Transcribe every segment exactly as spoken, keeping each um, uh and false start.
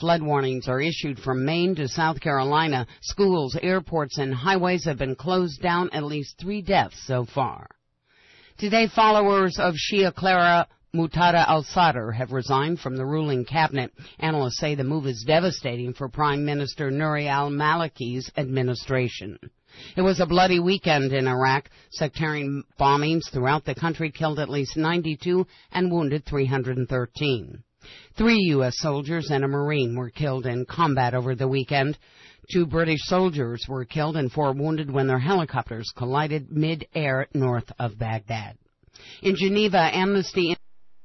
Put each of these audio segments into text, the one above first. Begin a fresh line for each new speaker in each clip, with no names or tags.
Flood warnings are issued from Maine to South Carolina. Schools, airports, and highways have been closed down. At least three deaths so far. Today, followers of Shia Clara Muqtada al-Sadr have resigned from the ruling cabinet. Analysts say the move is devastating for Prime Minister Nouri al-Maliki's administration. It was a bloody weekend in Iraq. Sectarian bombings throughout the country killed at least ninety-two and wounded three hundred thirteen. Three U S soldiers and a Marine were killed in combat over the weekend. Two British soldiers were killed and four wounded when their helicopters collided mid-air north of Baghdad. In Geneva, Amnesty...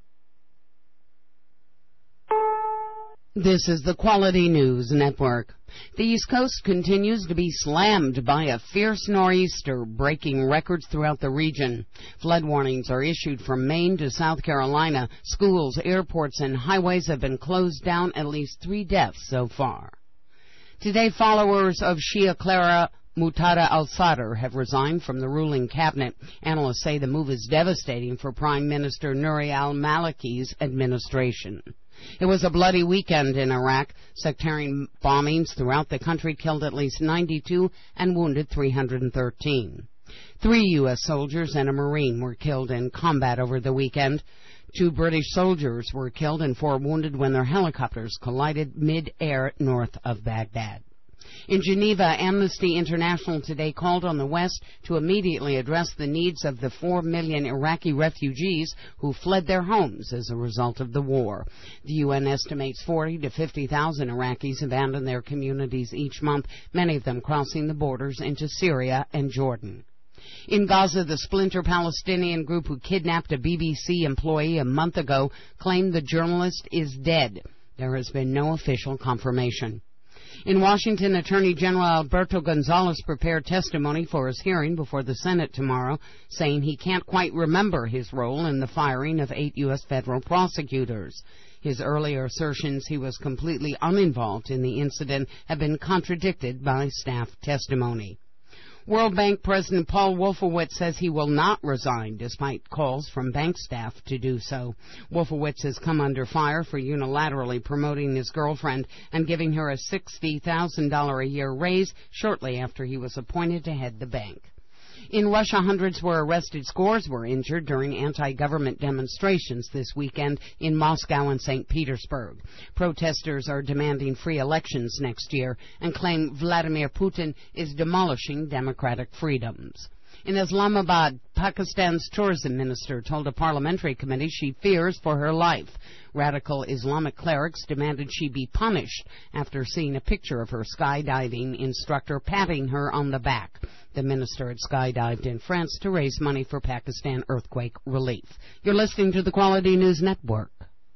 This is the Quality News Network. The East Coast continues to be slammed by a fierce nor'easter, breaking records throughout the region. Flood warnings are issued from Maine to South Carolina. Schools, airports, and highways have been closed down. At least three deaths so far. Today, followers of Shia Clara Muqtada al-Sadr have resigned from the ruling cabinet. Analysts say the move is devastating for Prime Minister Nouri al-Maliki's administration. It was a bloody weekend in Iraq. Sectarian bombings throughout the country killed at least ninety-two and wounded three hundred thirteen. Three U S soldiers and a Marine were killed in combat over the weekend. Two British soldiers were killed and four wounded when their helicopters collided mid-air north of Baghdad. In Geneva, Amnesty International today called on the West to immediately address the needs of the four million Iraqi refugees who fled their homes as a result of the war. The U N estimates forty to fifty thousand Iraqis abandon their communities each month, many of them crossing the borders into Syria and Jordan. In Gaza, the splinter Palestinian group who kidnapped a B B C employee a month ago claimed the journalist is dead. There has been no official confirmation. In Washington, Attorney General Alberto Gonzales prepared testimony for his hearing before the Senate tomorrow, saying he can't quite remember his role in the firing of eight U S federal prosecutors. His earlier assertions he was completely uninvolved in the incident have been contradicted by staff testimony. World Bank President Paul Wolfowitz says he will not resign despite calls from bank staff to do so. Wolfowitz has come under fire for unilaterally promoting his girlfriend and giving her a sixty thousand dollars a year raise shortly after he was appointed to head the bank. In Russia, hundreds were arrested, scores were injured during anti-government demonstrations this weekend in Moscow and Saint Petersburg. Protesters are demanding free elections next year and claim Vladimir Putin is demolishing democratic freedoms. In Islamabad, Pakistan's tourism minister told a parliamentary committee she fears for her life. Radical Islamic clerics demanded she be punished after seeing a picture of her skydiving instructor patting her on the back. The minister had skydived in France to raise money for Pakistan earthquake relief. You're listening to the Quality News Network.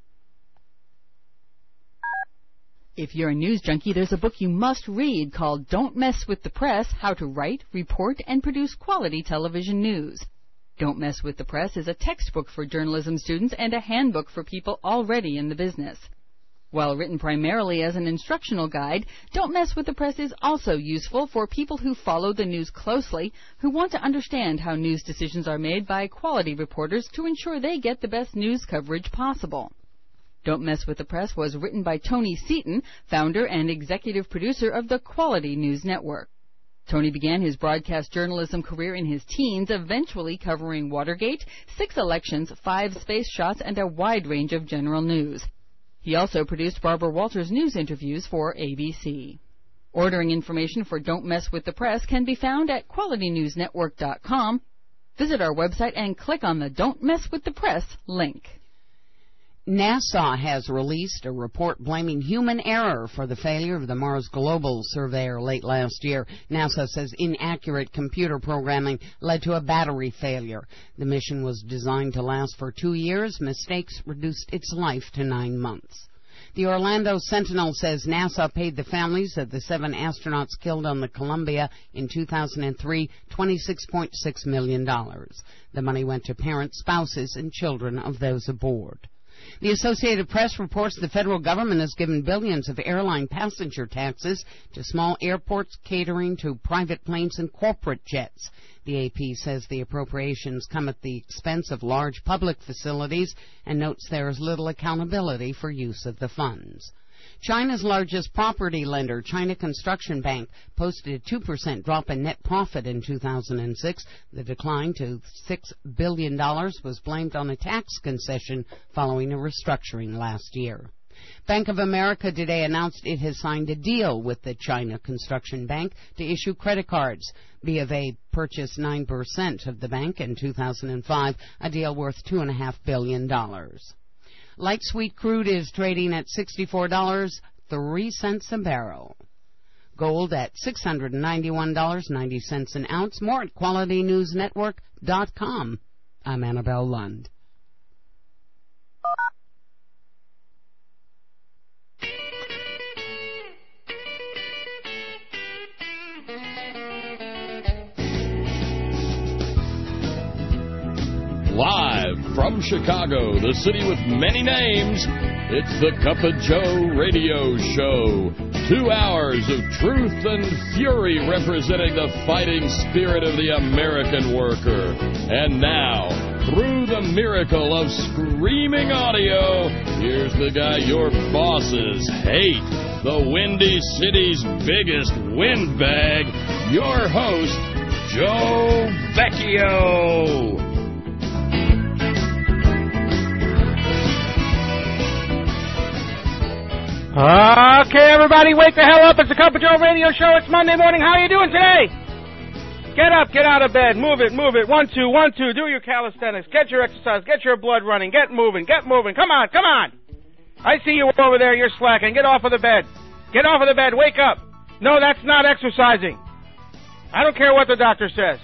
If you're a news junkie, there's a book you must read called Don't Mess with the Press, How to Write, Report, and Produce Quality Television News. Don't Mess with the Press is a textbook for journalism students and a handbook for people already in the business. While written primarily as an instructional guide, Don't Mess with the Press is also useful for people who follow the news closely, who want to understand how news decisions are made by quality reporters to ensure they get the best news coverage possible. Don't Mess with the Press was written by Tony Seaton, founder and executive producer of the Quality News Network. Tony began his broadcast journalism career in his teens, eventually covering Watergate, six elections, five space shots, and a wide range of general news. He also produced Barbara Walters news interviews for A B C. Ordering information for Don't Mess with the Press can be found at quality news network dot com. Visit our website and click on the Don't Mess with the Press link.
NASA has released a report blaming human error for the failure of the Mars Global Surveyor late last year. NASA says inaccurate computer programming led to a battery failure. The mission was designed to last for two years. Mistakes reduced its life to nine months. The Orlando Sentinel says NASA paid the families of the seven astronauts killed on the Columbia in two thousand three twenty-six point six million dollars. The money went to parents, spouses, and children of those aboard. The Associated Press reports the federal government has given billions of airline passenger taxes to small airports, catering to private planes and corporate jets. The A P says the appropriations come at the expense of large public facilities and notes there is little accountability for use of the funds. China's largest property lender, China Construction Bank, posted a two percent drop in net profit in two thousand six. The decline to six billion dollars was blamed on a tax concession following a restructuring last year. Bank of America today announced it has signed a deal with the China Construction Bank to issue credit cards. B of A purchased nine percent of the bank in two thousand five, a deal worth two point five billion dollars. Light sweet crude is trading at sixty-four dollars and three cents a barrel. Gold at six hundred ninety-one dollars and ninety cents an ounce. More at quality news network dot com. I'm Annabelle Lund.
Live from Chicago, the city with many names, it's the Cup of Joe radio show. Two hours of truth and fury representing the fighting spirit of the American worker. And now, through the miracle of streaming audio, here's the guy your bosses hate, the Windy City's biggest windbag, your host, Joe Vecchio.
Okay, everybody, wake the hell up. It's the Cup of Joe radio show. It's Monday morning. How are you doing today? Get up, get out of bed. Move it, move it. One, two, one, two. Do your calisthenics. Get your exercise. Get your blood running. Get moving, get moving. Come on, come on. I see you over there. You're slacking. Get off of the bed. Get off of the bed. Wake up. No, that's not exercising. I don't care what the doctor says.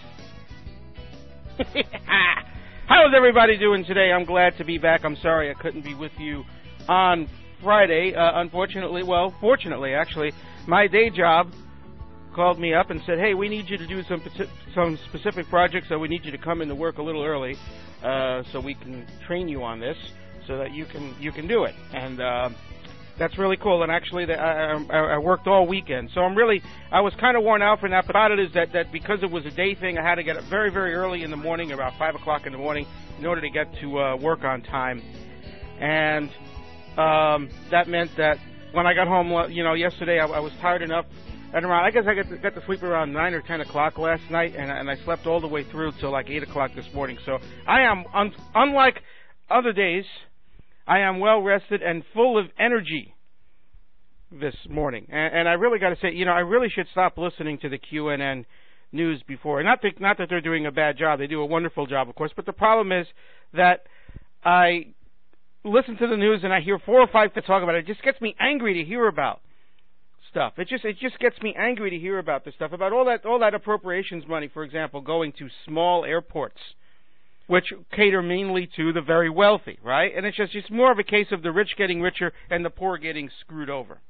How's everybody doing today? I'm glad to be back. I'm sorry I couldn't be with you on Friday. Uh, unfortunately, well, fortunately, actually, my day job called me up and said, hey, we need you to do some some specific projects, so we need you to come into work a little early uh, so we can train you on this so that you can you can do it. And uh, that's really cool. And actually, the, I, I, I worked all weekend. So I'm really, I was kind of worn out from that. But about it is that, that because it was a day thing, I had to get up very, very early in the morning, about five o'clock in the morning, in order to get to uh, work on time. And Um, that meant that when I got home, you know, yesterday I, I was tired enough. And around, I guess I got to, got to sleep around nine or ten o'clock last night, and, and I slept all the way through till like eight o'clock this morning. So I am, un, unlike other days, I am well rested and full of energy this morning. And, and I really got to say, you know, I really should stop listening to the Q N N news before. Not that, not that they're doing a bad job; they do a wonderful job, of course. But the problem is that I listen to the news and I hear four or five to talk about it. It just gets me angry to hear about stuff. It just it just gets me angry to hear about this stuff, about all that all that appropriations money, for example, going to small airports, which cater mainly to the very wealthy, right? And it's just it's more of a case of the rich getting richer and the poor getting screwed over.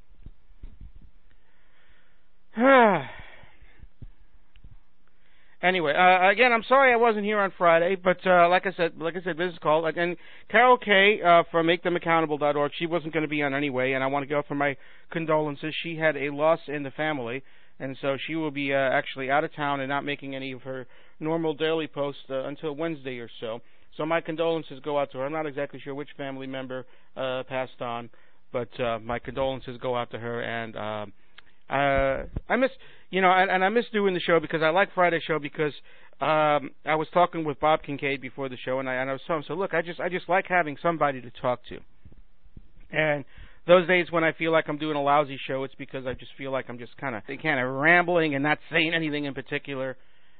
Anyway, uh, again, I'm sorry I wasn't here on Friday, but uh, like I said, like I said, business call. And Carol Kay uh, from make them accountable dot org, she wasn't going to be on anyway, and I want to go for my condolences. She had a loss in the family, and so she will be uh, actually out of town and not making any of her normal daily posts uh, until Wednesday or so. So my condolences go out to her. I'm not exactly sure which family member uh, passed on, but uh, my condolences go out to her, and uh, uh, I miss. You know, and, and I miss doing the show because I like Friday's show because um, I was talking with Bob Kincaid before the show, and I, and I was telling him, so look, I just I just like having somebody to talk to. And those days when I feel like I'm doing a lousy show, it's because I just feel like I'm just kind of kind of rambling and not saying anything in particular.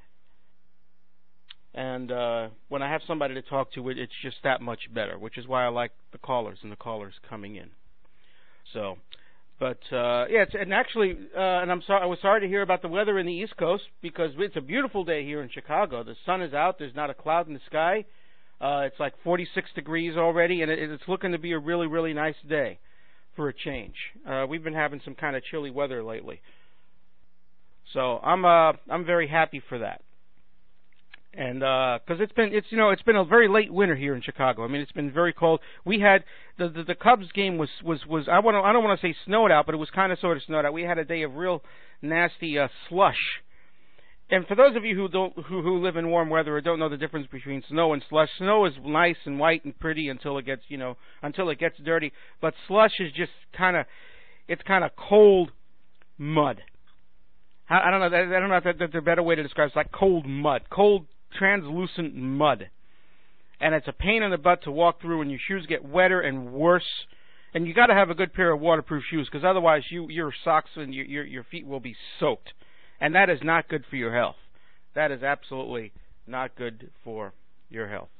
And uh, when I have somebody to talk to, it, it's just that much better, which is why I like the callers and the callers coming in. So. But uh, yeah, it's, and actually, uh, and I'm sorry, I was sorry to hear about the weather in the East Coast because it's a beautiful day here in Chicago. The sun is out; there's not a cloud in the sky. Uh, it's like forty-six degrees already, and it, it's looking to be a really, really nice day for a change. Uh, we've been having some kind of chilly weather lately, so I'm uh, I'm very happy for that. And because uh, it's been, it's you know, it's been a very late winter here in Chicago. I mean, it's been very cold. We had the the, the Cubs game was was was I want to I don't want to say snowed out, but it was kind of sort of snowed out. We had a day of real nasty uh, slush. And for those of you who don't who who live in warm weather or don't know the difference between snow and slush, snow is nice and white and pretty until it gets you know until it gets dirty. But slush is just kind of It's kind of cold mud. I don't know. I don't know if that's a better way to describe it. It's like cold mud, cold, translucent mud. And it's a pain in the butt to walk through, and your shoes get wetter and worse. And you got to have a good pair of waterproof shoes, because otherwise you, your socks and your, your your feet will be soaked. And that is not good for your health. That is absolutely not good for your health.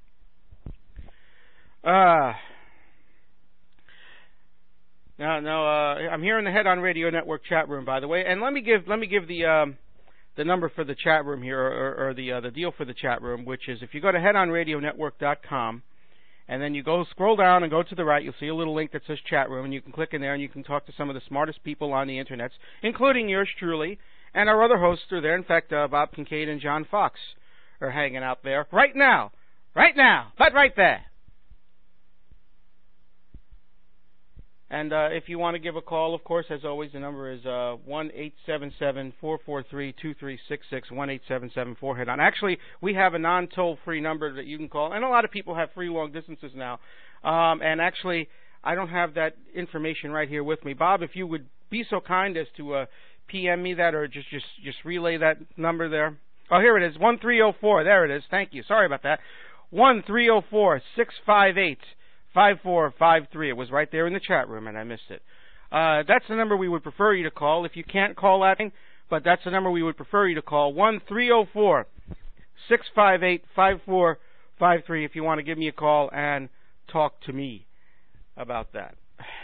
Uh, no, no. Uh, I'm here in the Head On Radio Network chat room, by the way, and let me give let me give the um, the number for the chat room here, or, or the uh, the deal for the chat room, which is if you go to head on radio network dot com, and then you go scroll down and go to the right, you'll see a little link that says chat room, and you can click in there and you can talk to some of the smartest people on the internet, including yours truly, and our other hosts are there. In fact, uh, Bob Kincaid and John Fox are hanging out there right now, right now, but right there. And uh, if you want to give a call, of course, as always, the number is uh, one eight seven seven, four four three, two three six six, one eight seven seven, four head on. Actually, we have a non-toll-free number that you can call, and a lot of people have free long distances now. Um, and actually, I don't have that information right here with me. Bob, if you would be so kind as to uh, P M me that, or just, just, just relay that number there. Oh, here it is, one three zero four. There it is. Thank you. Sorry about that. one three zero four, six five eight, five four five three. It was right there in the chat room, and I missed it. Uh, that's the number we would prefer you to call. If you can't call that, but that's the number we would prefer you to call. one three zero four, six five eight, five four five three if you want to give me a call and talk to me about that.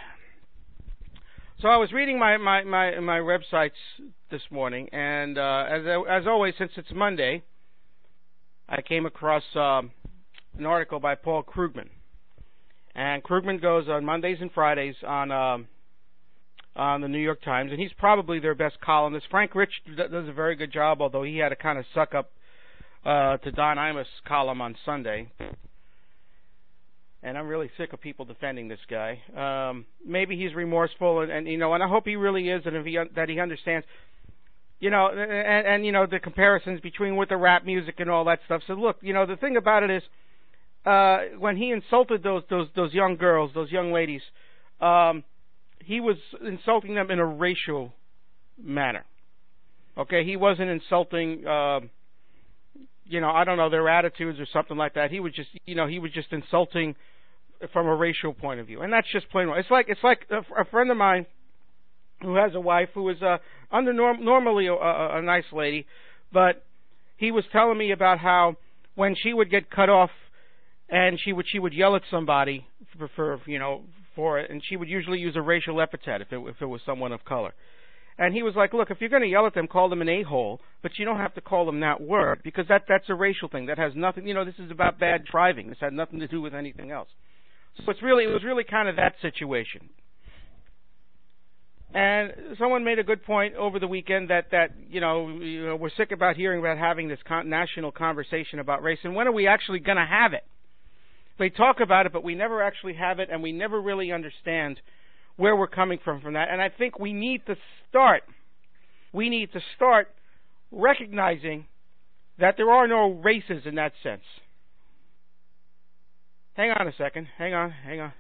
So I was reading my, my, my, my websites this morning, and uh, as, as always, since it's Monday, I came across um, an article by Paul Krugman. And Krugman goes on Mondays and Fridays on um, on the New York Times, and he's probably their best columnist. Frank Rich does a very good job, although he had to kind of suck up uh, to Don Imus' column on Sunday. And I'm really sick of people defending this guy. Um, maybe he's remorseful, and, and you know, and I hope he really is, and if he, that he understands. You know, and, and you know the comparisons between with the rap music and all that stuff. So look, you know, the thing about it is, Uh, when he insulted those those those young girls, those young ladies, um, he was insulting them in a racial manner. Okay, he wasn't insulting, uh, you know, I don't know, their attitudes or something like that. He was just, you know, he was just insulting from a racial point of view, and that's just plain wrong. It's like it's like a, a friend of mine who has a wife who is uh, under norm, normally a, a, a nice lady, but he was telling me about how when she would get cut off. And she would she would yell at somebody for, for you know for it, and she would usually use a racial epithet if it if it was someone of color. And he was like, look, if you're going to yell at them, call them an a-hole, but you don't have to call them that word, because that that's a racial thing. That has nothing, you know, this is about bad driving. This had nothing to do with anything else. So it's really it was really kind of that situation. And someone made a good point over the weekend that, that you, know, you know we're sick about hearing about having this con- national conversation about race, and when are we actually going to have it? They talk about it, but we never actually have it, and we never really understand where we're coming from from that. And I think we need to start, we need to start recognizing that there are no races in that sense. Hang on a second. Hang on. Hang on.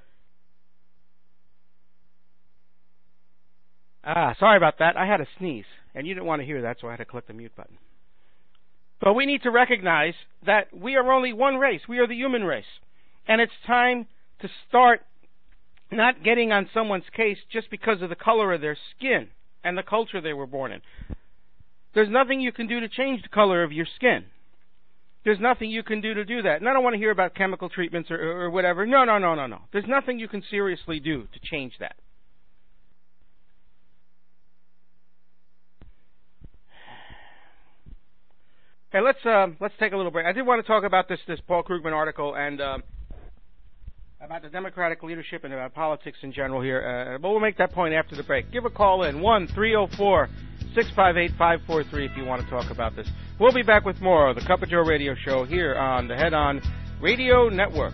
Ah, sorry about that. I had a sneeze, and you didn't want to hear that, so I had to click the mute button. But we need to recognize that we are only one race. We are the human race. And it's time to start not getting on someone's case just because of the color of their skin and the culture they were born in. There's nothing you can do to change the color of your skin. There's nothing you can do to do that. And I don't want to hear about chemical treatments or, or whatever. No, no, no, no, no. There's nothing you can seriously do to change that. Okay, let's uh, let's take a little break. I did want to talk about this this Paul Krugman article and uh, about the Democratic leadership and about politics in general here, uh, but we'll make that point after the break. Give a call in one three zero four, six five eight, five four three if you want to talk about this. We'll be back with more of the Cup of Joe Radio Show here on the Head On Radio Network.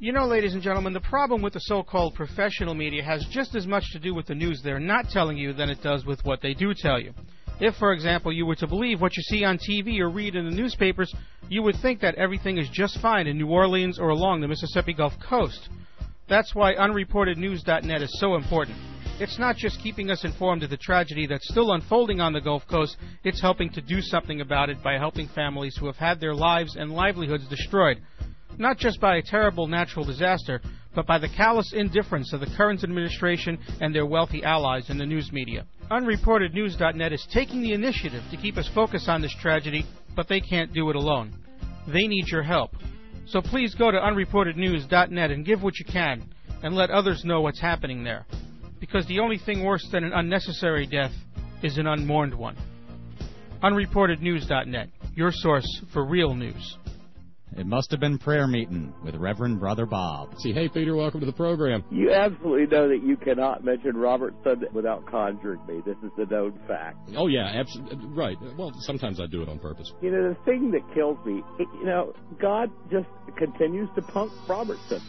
You know, ladies and gentlemen, the problem with the so-called professional media has just as much to do with the news they're not telling you than it does with what they do tell you. If, for example, you were to believe what you see on T V or read in the newspapers, you would think that everything is just fine in New Orleans or along the Mississippi Gulf Coast. That's why unreported news dot net is so important. It's not just keeping us informed of the tragedy that's still unfolding on the Gulf Coast, it's helping to do something about it by helping families who have had their lives and livelihoods destroyed. Not just by a terrible natural disaster, but by the callous indifference of the current administration and their wealthy allies in the news media. unreported news dot net is taking the initiative to keep us focused on this tragedy, but they can't do it alone. They need your help. So please go to unreported news dot net and give what you can, and let others know what's happening there. Because the only thing worse than an unnecessary death is an unmourned one. unreported news dot net, your source for real news.
It must have been prayer meeting with Reverend Brother Bob.
See, hey, Peter, welcome to the program.
You absolutely know that you cannot mention Robertson without conjuring me. This is the known fact.
Oh, yeah, absolutely. Right. Well, sometimes I do it on purpose.
You know, the thing that kills me, it, you know, God just continues to punk Robertson.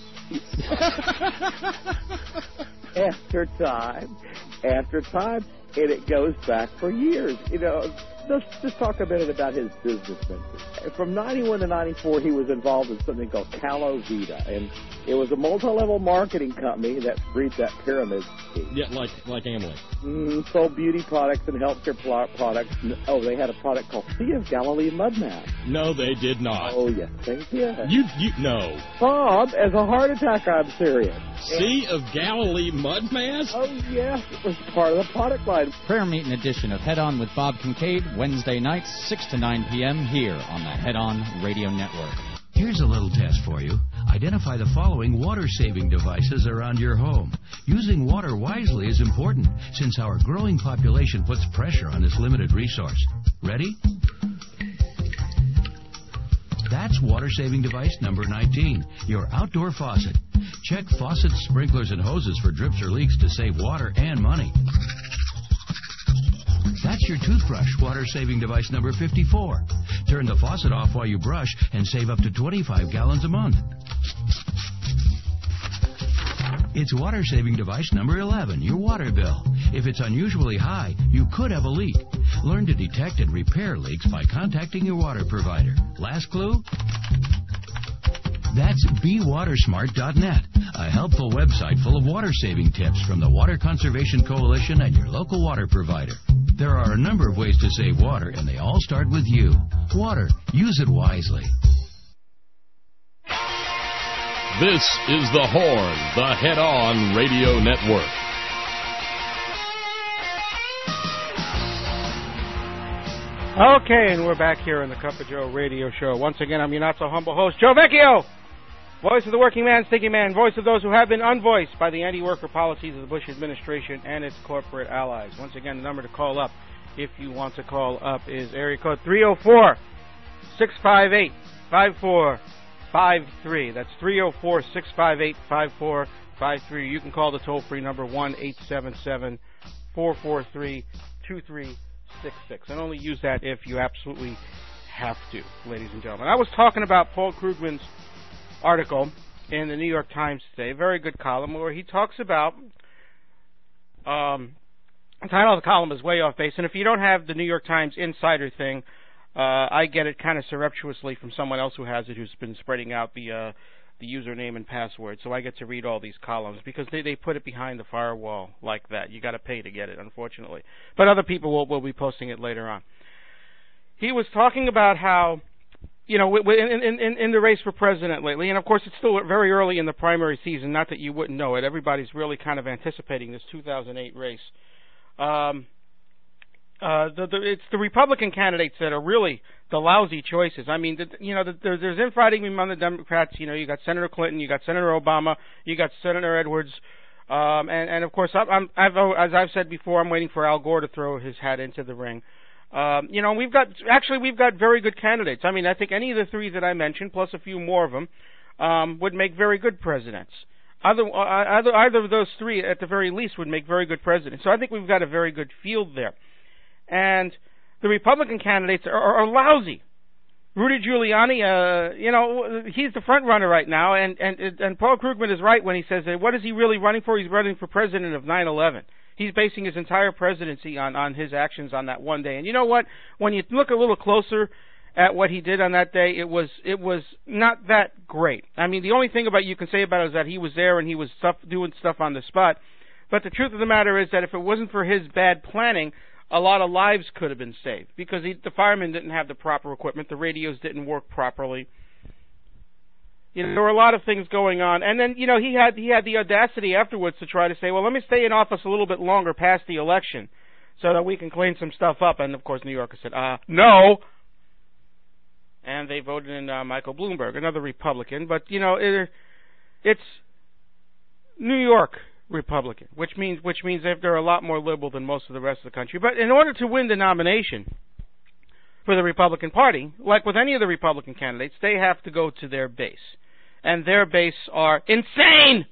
After time, after time, and it goes back for years. You know, let's just talk a minute about his business ventures. From ninety-one to ninety-four, he was involved in something called Calovita, and it was a multi-level marketing company that breeds that pyramid scheme.
Yeah, like like Amway.
Mm, sold beauty products and healthcare products. Oh, they had a product called Sea of Galilee Mud Mask.
No, they did not.
Oh, yes, they did.
You, you, no.
Bob, as a heart attack, I'm serious.
Sea of Galilee Mud Mask?
Oh, yes, it was part of the product line.
Prayer meeting edition of Head On with Bob Kincaid, Wednesday nights, six to nine p.m. here on the Head On Radio Network.
Here's a little test for you. Identify the following water-saving devices around your home. Using water wisely is important, since our growing population puts pressure on this limited resource. Ready? That's water-saving device number nineteen, your outdoor faucet. Check faucets, sprinklers, and hoses for drips or leaks to save water and money. That's your toothbrush water-saving device number fifty-four. Turn the faucet off while you brush and save up to twenty-five gallons a month. It's water-saving device number eleven, your water bill. If it's unusually high, you could have a leak. Learn to detect and repair leaks by contacting your water provider. Last clue? That's be water smart dot net, a helpful website full of water-saving tips from the Water Conservation Coalition and your local water provider. There are a number of ways to save water, and they all start with you. Water. Use it wisely.
This is The Horn, the Head On Radio Network.
Okay, and we're back here on the Cup of Joe radio show. Once again, I'm your not-so-humble host, Joe Vecchio, voice of the working man, thinking man, voice of those who have been unvoiced by the anti-worker policies of the Bush administration and its corporate allies. Once again, the number to call up, if you want to call up, is area code three oh four, six five eight, five four five three. That's three oh four, six five eight, five four five three. You can call the toll-free number one eight seven seven, four four three, two three six six. And only use that if you absolutely have to, ladies and gentlemen. I was talking about Paul Krugman's article in the New York Times today, a very good column, where he talks about, um, the title of the column is way off base, and if you don't have the New York Times insider thing, uh, I get it kind of surreptitiously from someone else who has it, who's been spreading out the uh, the username and password, so I get to read all these columns, because they, they put it behind the firewall like that. You got to pay to get it, unfortunately. But other people will, will be posting it later on. He was talking about how, you know, in, in, in, in the race for president lately, and of course it's still very early in the primary season, not that you wouldn't know it. Everybody's really kind of anticipating this two thousand eight race. Um, uh, the, the, it's the Republican candidates that are really the lousy choices. I mean, the, you know, the, there, there's infighting among the Democrats. You know, you got Senator Clinton, you got Senator Obama, you got Senator Edwards, um, and, and of course, I'm, I've, as I've said before, I'm waiting for Al Gore to throw his hat into the ring. Um, you know, we've got, actually, we've got very good candidates. I mean, I think any of the three that I mentioned, plus a few more of them, um, would make very good presidents. Either, either, either of those three, at the very least, would make very good presidents. So I think we've got a very good field there. And the Republican candidates are, are, are lousy. Rudy Giuliani, uh, you know, he's the front runner right now, and, and, and Paul Krugman is right when he says that what is he really running for? He's running for president of nine eleven. He's basing his entire presidency on, on his actions on that one day. And you know what? When you look a little closer at what he did on that day, it was it was not that great. I mean, the only thing about you can say about it is that he was there and he was stuff, doing stuff on the spot. But the truth of the matter is that if it wasn't for his bad planning, a lot of lives could have been saved because he, the firemen didn't have the proper equipment, the radios didn't work properly. You know, there were a lot of things going on, and then you know he had he had the audacity afterwards to try to say, well, let me stay in office a little bit longer past the election, so that we can clean some stuff up. And of course, New Yorkers said, uh, no, and they voted in uh, Michael Bloomberg, another Republican. But you know, it, it's New York Republican, which means which means that they're a lot more liberal than most of the rest of the country. But in order to win the nomination for the Republican Party, like with any of the Republican candidates, they have to go to their base. And their base are insane!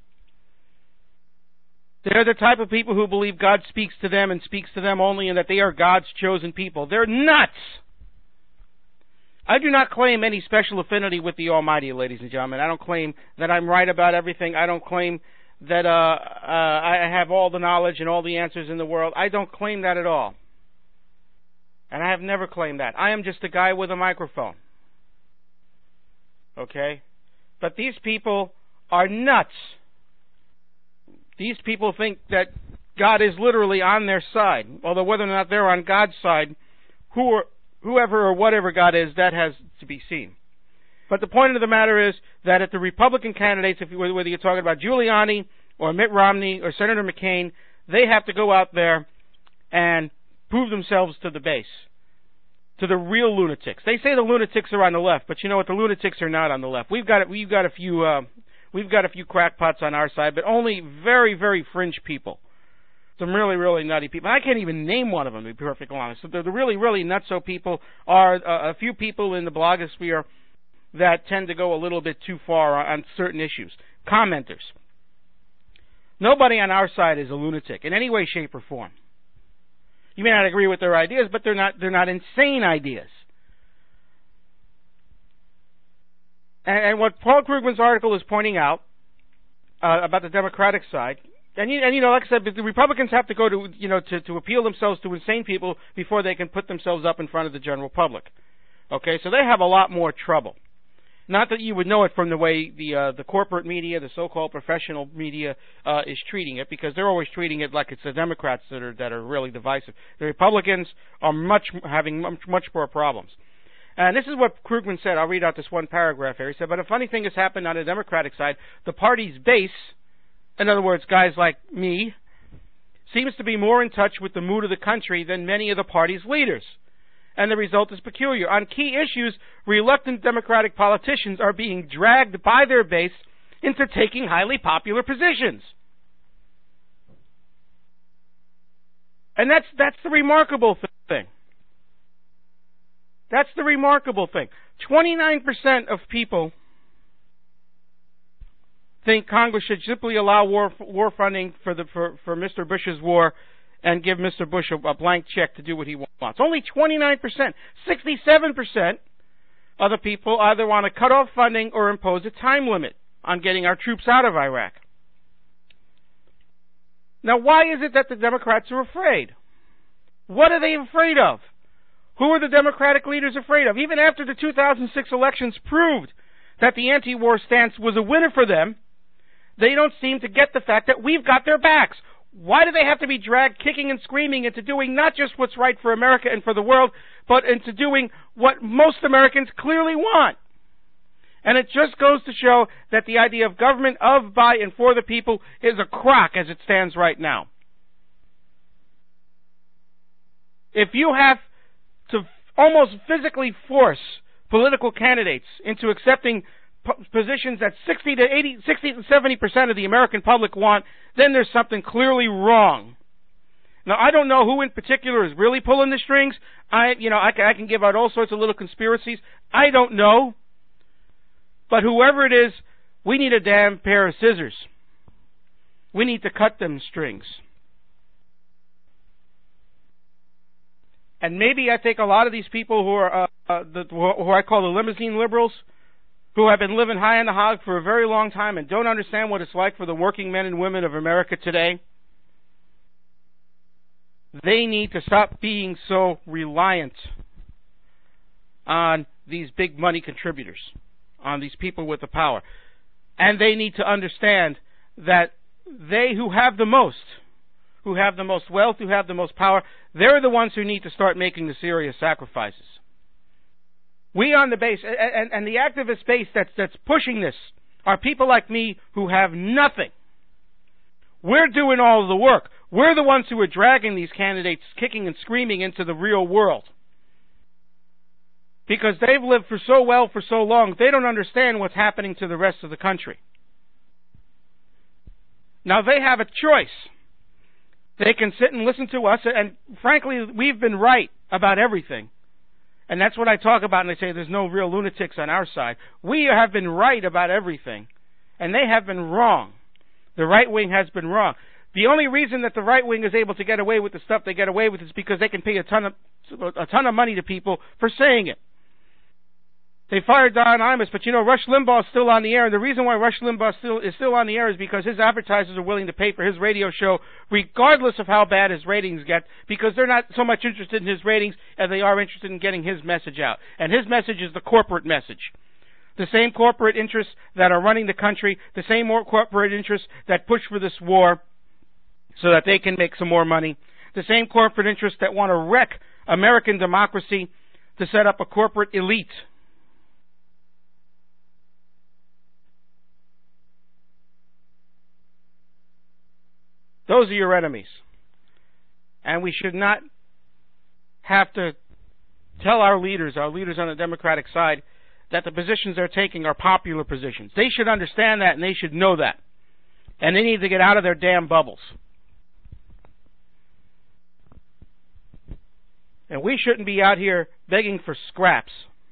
They're the type of people who believe God speaks to them and speaks to them only and that they are God's chosen people. They're nuts! I do not claim any special affinity with the Almighty, ladies and gentlemen. I don't claim that I'm right about everything. I don't claim that uh, uh, I have all the knowledge and all the answers in the world. I don't claim that at all. And I have never claimed that. I am just a guy with a microphone. Okay? But these people are nuts. These people think that God is literally on their side. Although whether or not they're on God's side, who or, whoever or whatever God is, that has to be seen. But the point of the matter is that if the Republican candidates, if you, whether you're talking about Giuliani or Mitt Romney or Senator McCain, they have to go out there and prove themselves to the base, to the real lunatics. They say the lunatics are on the left, but you know what? The lunatics are not on the left. We've got we've got a few uh, we've got a few crackpots on our side, but only very very fringe people. Some really really nutty people. I can't even name one of them, to be perfectly honest. So the, the really really nutso people are uh, a few people in the blogosphere that tend to go a little bit too far on certain issues. Commenters. Nobody on our side is a lunatic in any way, shape, or form. You may not agree with their ideas, but they're not they're not insane ideas. And, and what Paul Krugman's article is pointing out uh, about the Democratic side, and you, and you know, like I said, the Republicans have to go to you know to, to appeal themselves to insane people before they can put themselves up in front of the general public. Okay, so they have a lot more trouble. Not that you would know it from the way the uh, the corporate media, the so-called professional media, uh, is treating it, because they're always treating it like it's the Democrats that are that are really divisive. The Republicans are much having much, much more problems. And this is what Krugman said. I'll read out this one paragraph here. He said, "But a funny thing has happened on the Democratic side. The party's base, in other words, guys like me, seems to be more in touch with the mood of the country than many of the party's leaders. And the result is peculiar. On key issues, reluctant Democratic politicians are being dragged by their base into taking highly popular positions." And that's that's the remarkable thing. That's the remarkable thing. twenty-nine percent of people think Congress should simply allow war war funding for the for, for Mister Bush's war and give Mister Bush a, a blank check to do what he wants. Only twenty-nine percent. sixty-seven percent of the people either want to cut off funding or impose a time limit on getting our troops out of Iraq. Now, why is it that the Democrats are afraid? What are they afraid of? Who are the Democratic leaders afraid of? Even after the two thousand six elections proved that the anti-war stance was a winner for them, they don't seem to get the fact that we've got their backs. Why do they have to be dragged kicking and screaming into doing not just what's right for America and for the world, but into doing what most Americans clearly want? And it just goes to show that the idea of government of, by, and for the people is a crock as it stands right now. If you have to almost physically force political candidates into accepting positions that sixty to eighty, sixty to seventy percent of the American public want, then there's something clearly wrong. Now, I don't know who in particular is really pulling the strings. I, you know, I can, I can give out all sorts of little conspiracies. I don't know. But whoever it is, we need a damn pair of scissors. We need to cut them strings. And maybe I think a lot of these people who are uh, uh, the, who I call the limousine liberals, who have been living high on the hog for a very long time and don't understand what it's like for the working men and women of America today, they need to stop being so reliant on these big money contributors, on these people with the power. And they need to understand that they who have the most, who have the most wealth, who have the most power, they're the ones who need to start making the serious sacrifices. We on the base, and, and the activist base that's, that's pushing this, are people like me who have nothing. We're doing all of the work. We're the ones who are dragging these candidates kicking and screaming into the real world. Because they've lived for so well for so long, they don't understand what's happening to the rest of the country. Now they have a choice. They can sit and listen to us, and frankly, we've been right about everything. And that's what I talk about, and I say there's no real lunatics on our side. We have been right about everything, and they have been wrong. The right wing has been wrong. The only reason that the right wing is able to get away with the stuff they get away with is because they can pay a ton of a ton of money to people for saying it. They fired Don Imus, but you know, Rush Limbaugh is still on the air, and the reason why Rush Limbaugh still, is still on the air is because his advertisers are willing to pay for his radio show, regardless of how bad his ratings get, because they're not so much interested in his ratings as they are interested in getting his message out. And his message is the corporate message. The same corporate interests that are running the country, the same more corporate interests that push for this war so that they can make some more money, the same corporate interests that want to wreck American democracy to set up a corporate elite. Those are your enemies. And we should not have to tell our leaders, our leaders on the Democratic side, that the positions they're taking are popular positions. They should understand that, and they should know that. And they need to get out of their damn bubbles. And we shouldn't be out here begging for scraps.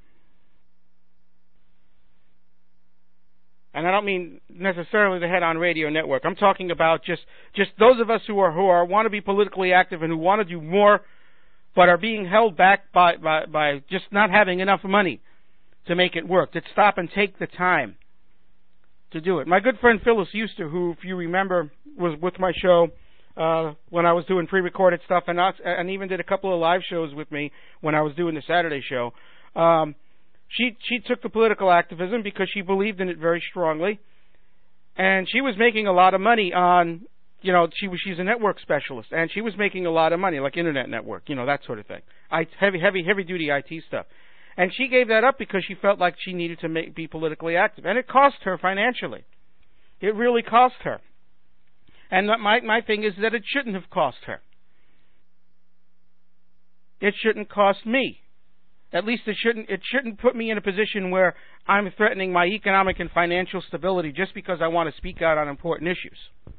And I don't mean necessarily the Head On Radio Network. I'm talking about just, just those of us who are who are want to be politically active and who want to do more, but are being held back by, by, by just not having enough money to make it work. To stop and take the time to do it. My good friend Phyllis Euster, who, if you remember, was with my show uh, when I was doing pre-recorded stuff, and, and even did a couple of live shows with me when I was doing the Saturday show. Um, She she took the political activism because she believed in it very strongly, and she was making a lot of money on, you know, she was she's a network specialist, and she was making a lot of money, like internet network, you know, that sort of thing, I, heavy heavy heavy duty I T stuff, and she gave that up because she felt like she needed to make, be politically active, and it cost her financially. It really cost her, and my my thing is that it shouldn't have cost her. It shouldn't cost me. At least it shouldn't it shouldn't put me in a position where I'm threatening my economic and financial stability just because I want to speak out on important issues.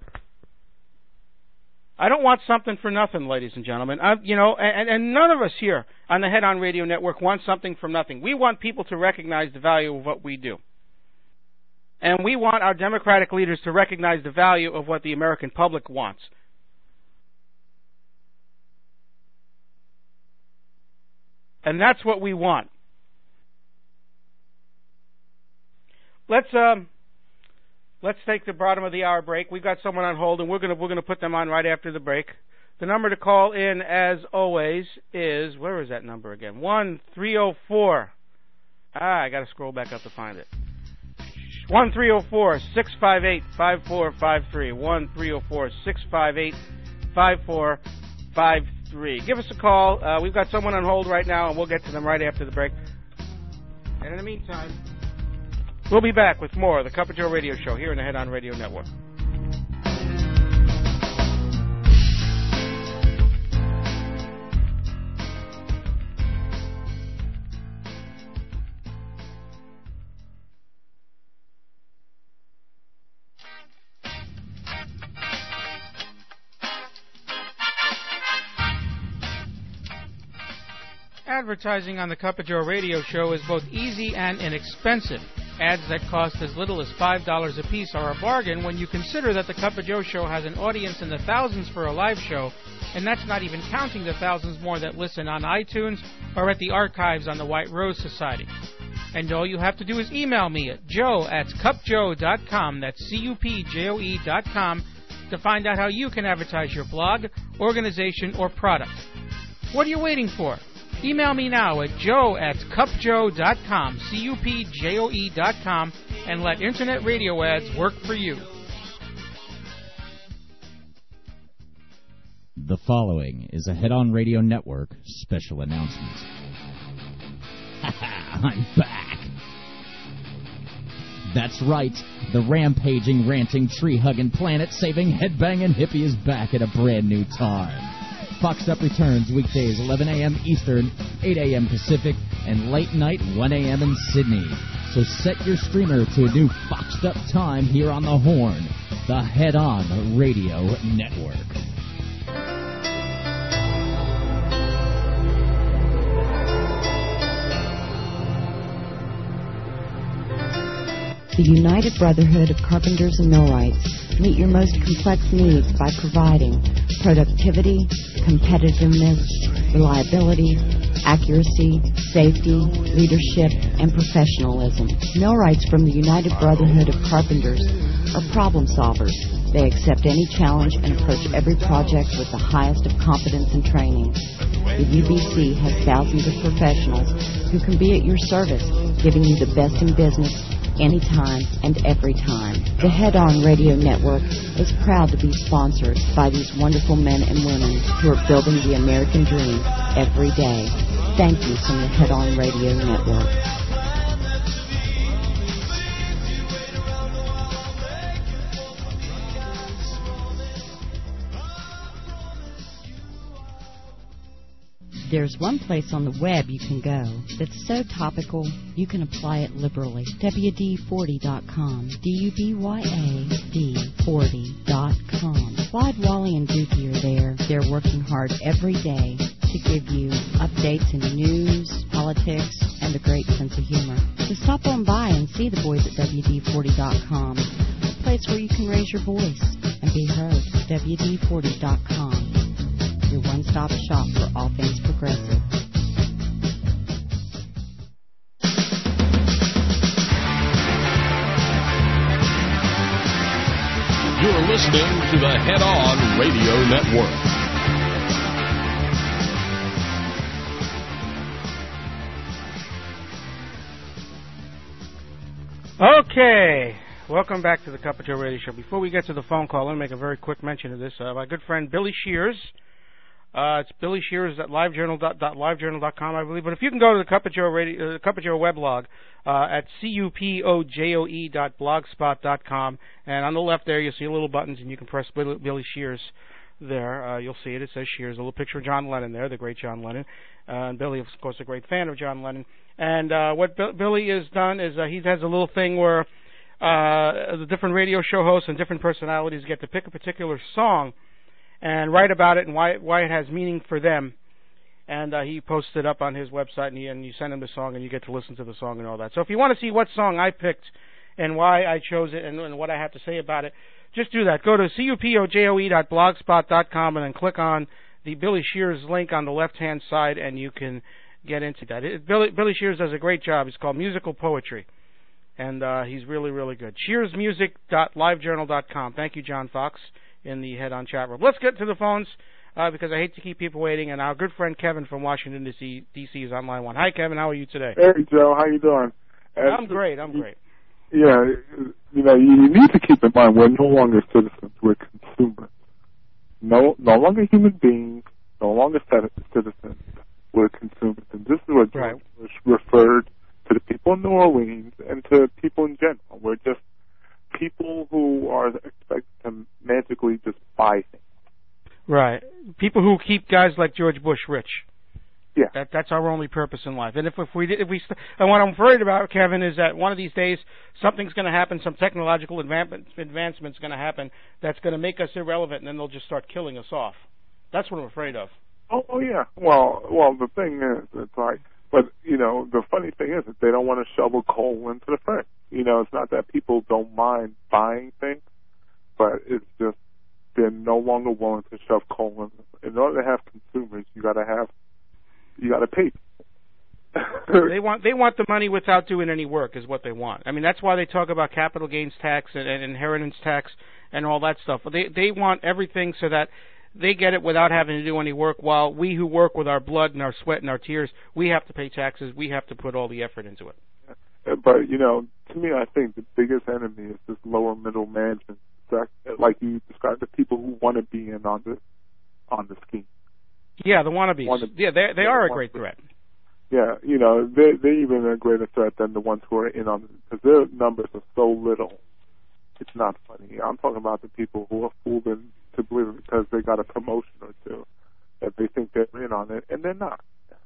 I don't want something for nothing, ladies and gentlemen. I, you know, and, and none of us here on the Head On Radio Network want something from nothing. We want people to recognize the value of what we do. And we want our Democratic leaders to recognize the value of what the American public wants. And that's what we want. Let's um, let's take the bottom of the hour break. We've got someone on hold, and we're gonna we're gonna put them on right after the break. The number to call in, as always, is where is that number again? One three zero four. Ah, I got to scroll back up to find it. One three zero four six five eight five four five three. One three zero four six five eight five four five three. Give us a call. Uh, we've got someone on hold right now, and we'll get to them right after the break. And in the meantime, we'll be back with more of the Cup of Joe Radio Show here in the Head On Radio Network. Advertising on the Cup of Joe Radio Show is both easy and inexpensive. Ads that cost as little as five dollars a piece are a bargain when you consider that the Cup of Joe show has an audience in the thousands for a live show, and that's not even counting the thousands more that listen on iTunes or at the archives on the White Rose Society. And all you have to do is email me at joe at cupjoe dot com, that's C U P J O E dot com, to find out how you can advertise your blog, organization, or product. What are you waiting for? Email me now at joe at cupjoe dot com, C U P J O E dot com, and let Internet radio ads work for you.
The following is a Head-On Radio Network special announcement. I'm back. That's right. The rampaging, ranting, tree-hugging, planet-saving, headbanging hippie is back at a brand new time. Foxed Up returns weekdays eleven a.m. Eastern, eight a.m. Pacific, and late night one a.m. in Sydney. So set your streamer to a new Foxed Up time here on the Horn, the Head-On Radio Network.
The United Brotherhood of Carpenters and Millwrights meet your most complex needs by providing productivity, competitiveness, reliability, accuracy, safety, leadership, and professionalism. Millwrights from the United Brotherhood of Carpenters are problem solvers. They accept any challenge and approach every project with the highest of competence and training. The U B C has thousands of professionals who can be at your service, giving you the best in business anytime and every time. The Head-On Radio Network is proud to be sponsored by these wonderful men and women who are building the American dream every day. Thank you from the Head-On Radio Network. There's one place on the web you can go that's so topical you can apply it liberally. W D forty dot com. D U B Y A D forty dot com. Clyde, Wally, and Dookie are there. They're working hard every day to give you updates in news, politics, and a great sense of humor. So stop on by and see the boys at W D forty dot com, a place where you can raise your voice and be heard. W D forty dot com. Your one-stop shop for all things progressive.
You're listening to the Head-On Radio Network.
Okay, welcome back to the Cup of Joe Radio Show. Before we get to the phone call, let me make a very quick mention of this. Uh, my good friend Billy Shears. Uh, it's Billy Shears at livejournal dot com, I believe. But if you can go to the Cup of Joe Radio, uh, Cup of Joe weblog uh, at C U P O J O E dot blogspot dot com, and on the left there you'll see little buttons, and you can press Billy, Billy Shears there. Uh, you'll see it. It says Shears. A little picture of John Lennon there, the great John Lennon. Uh, and Billy, of course, a great fan of John Lennon. And uh, what B- Billy has done is uh, he has a little thing where uh, the different radio show hosts and different personalities get to pick a particular song and write about it and why why it has meaning for them. And uh, he posts it up on his website, and, he, and you send him the song, and you get to listen to the song and all that. So if you want to see what song I picked and why I chose it and, and what I have to say about it, just do that. Go to C U P O J O E dot blogspot dot com and then click on the Billy Shears link on the left-hand side, and you can get into that. It, Billy, Billy Shears does a great job. It's called Musical Poetry, and uh, he's really, really good. shears music dot livejournal dot com. Thank you, John Fox, in the Head-On chat room. Let's get to the phones uh, because I hate to keep people waiting. And our good friend Kevin from Washington, D C is on line one. Hi, Kevin. How are you today?
Hey, Joe. How you doing? And
I'm great. I'm great.
Yeah, you know, you need to keep in mind we're no longer citizens. We're consumers. No, no longer human beings. No longer citizens. We're consumers. And this is what George
right.
Bush referred to the people in New Orleans and to people in general. We're just people who are expected to magically just buy things.
Right. People who keep guys like George Bush rich.
Yeah.
That that's our only purpose in life. And if if we if we st- and what I'm worried about, Kevin, is that one of these days something's going to happen, some technological advancement advancement's going to happen that's going to make us irrelevant, and then they'll just start killing us off. That's what I'm afraid of.
Oh, oh yeah. Well, well, the thing is, it's like But, you know, the funny thing is that they don't want to shovel coal into the front. You know, it's not that people don't mind buying things, but it's just they're no longer willing to shove coal in. In order to have consumers, you got to have, you got to pay.
they want they want the money without doing any work is what they want. I mean, that's why they talk about capital gains tax and, and inheritance tax and all that stuff. They they want everything so that they get it without having to do any work, while we who work with our blood and our sweat and our tears, we have to pay taxes. We have to put all the effort into it.
But, you know, to me, I think the biggest enemy is this lower middle management, like you described, the people who want to be in on the on the scheme.
Yeah, the wannabes. Wanna, yeah, they they are a great threat.
Yeah, you know, they they're even a greater threat than the ones who are in on it, because their numbers are so little. It's not funny. I'm talking about the people who are fooled into believing because they got a promotion or two that they think they're in on it, and they're not.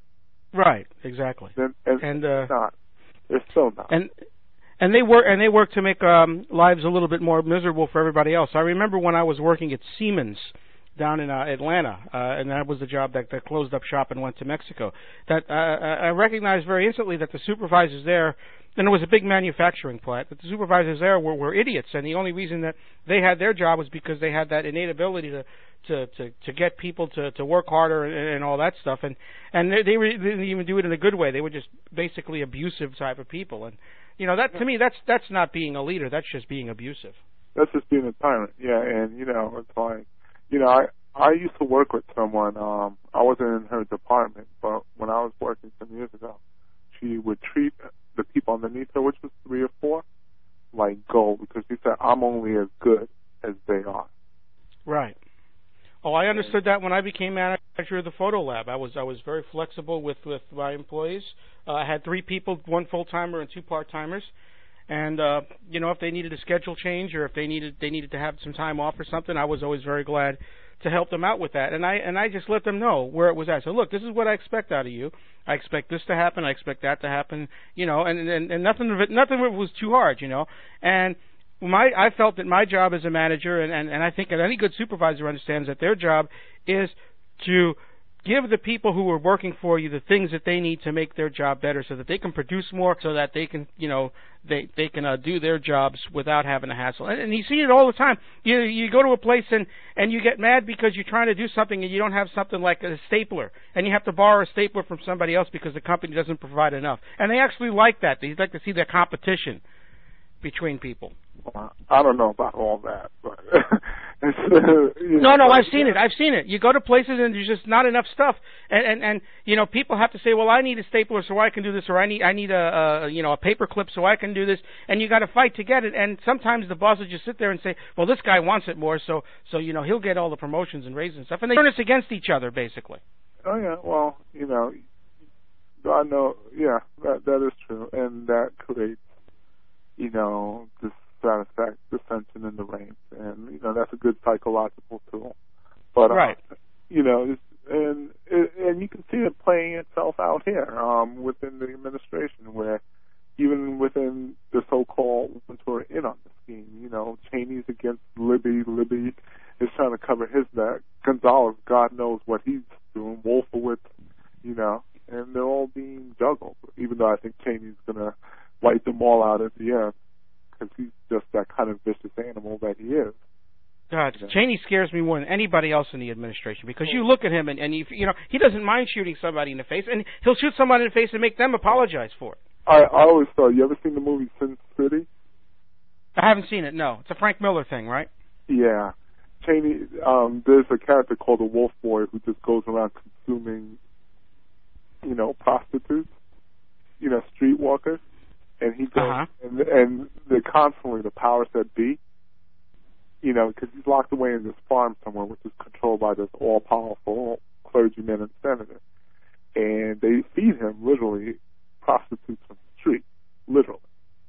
Right, exactly.
And, and,
and uh,
they're not. They're still not.
And and they work and they work to make um, lives a little bit more miserable for everybody else. I remember when I was working at Siemens down in uh, Atlanta, uh, and that was the job that, that closed up shop and went to Mexico. That uh, I recognized very instantly that the supervisors there, and it was a big manufacturing plant, that the supervisors there were, were idiots, and the only reason that they had their job was because they had that innate ability to to to, to get people to, to work harder and, and all that stuff, and and they, they, re, they didn't even do it in a good way. They were just basically abusive type of people, and you know that to me that's that's not being a leader. That's just being abusive.
That's just being a tyrant. Yeah, and you know it's like. You know, I I used to work with someone. Um, I wasn't in her department, but when I was working some years ago, she would treat the people underneath her, which was three or four, like gold, because she said, "I'm only as good as they are."
Right. Oh, I understood that when I became manager of the photo lab. I was I was very flexible with with my employees. Uh, I had three people, one full timer and two part timers. And uh, you know, if they needed a schedule change or if they needed they needed to have some time off or something, I was always very glad to help them out with that. And I and I just let them know where it was at. So look, this is what I expect out of you. I expect this to happen. I expect that to happen. You know, and and, and nothing of it nothing of it was too hard. You know, and my I felt that my job as a manager, and and, and I think that any good supervisor understands that their job is to give the people who are working for you the things that they need to make their job better, so that they can produce more, so that they can, you know, they they can uh, do their jobs without having a hassle. And, and you see it all the time. You you go to a place and and you get mad because you're trying to do something and you don't have something like a stapler, and you have to borrow a stapler from somebody else because the company doesn't provide enough. And they actually like that. They like to see that competition between people.
Well, I don't know about all that, but it's, uh, you
no,
know,
no, I've seen it. I've seen it. You go to places and there's just not enough stuff, and and and you know, people have to say, well, I need a stapler so I can do this, or I need I need a, a you know a paper clip so I can do this, and you got to fight to get it. And sometimes the bosses just sit there and say, well, this guy wants it more, so so you know he'll get all the promotions and raises and stuff, and they turn us against each other basically.
Oh yeah, well, you know, I know, yeah, that that is true, and that creates, you know, this. Satisfaction, dissension in the ranks, and you know that's a good psychological tool. But
right,
uh, you know, it's, and and you can see it playing itself out here um, within the administration, where even within the so-called ones who are in on the scheme, you know, Cheney's against Libby, Libby is trying to cover his neck. Gonzalez, God knows what he's doing. Wolfowitz, you know, and they're all being juggled. Even though I think Cheney's gonna wipe them all out at the end, because he's just that kind of vicious animal that he is.
God, you know? Cheney scares me more than anybody else in the administration, because you look at him and, and you, you know, he doesn't mind shooting somebody in the face, and he'll shoot somebody in the face and make them apologize for it.
I, I always thought, you ever seen the movie Sin City?
I haven't seen it, no. It's a Frank Miller thing, right?
Yeah. Cheney, um, there's a character called the Wolf Boy who just goes around consuming, you know, prostitutes, you know, streetwalkers. And he goes,
uh-huh.
and, and they're constantly the powers that be, you know, because he's locked away in this farm somewhere, which is controlled by this all-powerful clergyman and senator. And they feed him, literally, prostitutes from the street, literally.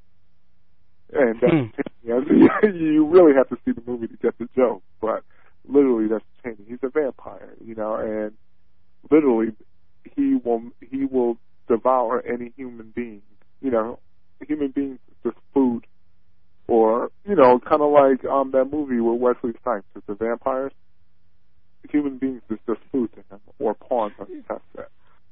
And that's
hmm.
Cheney. You really have to see the movie to get the joke, but literally that's Cheney. He's a vampire, you know, and literally he will he will devour any human being, you know. Human beings is just food, or you know, kind of like um that movie with Wesley Snipes, with the vampires. Human beings is just food to him, or pawns on his test set.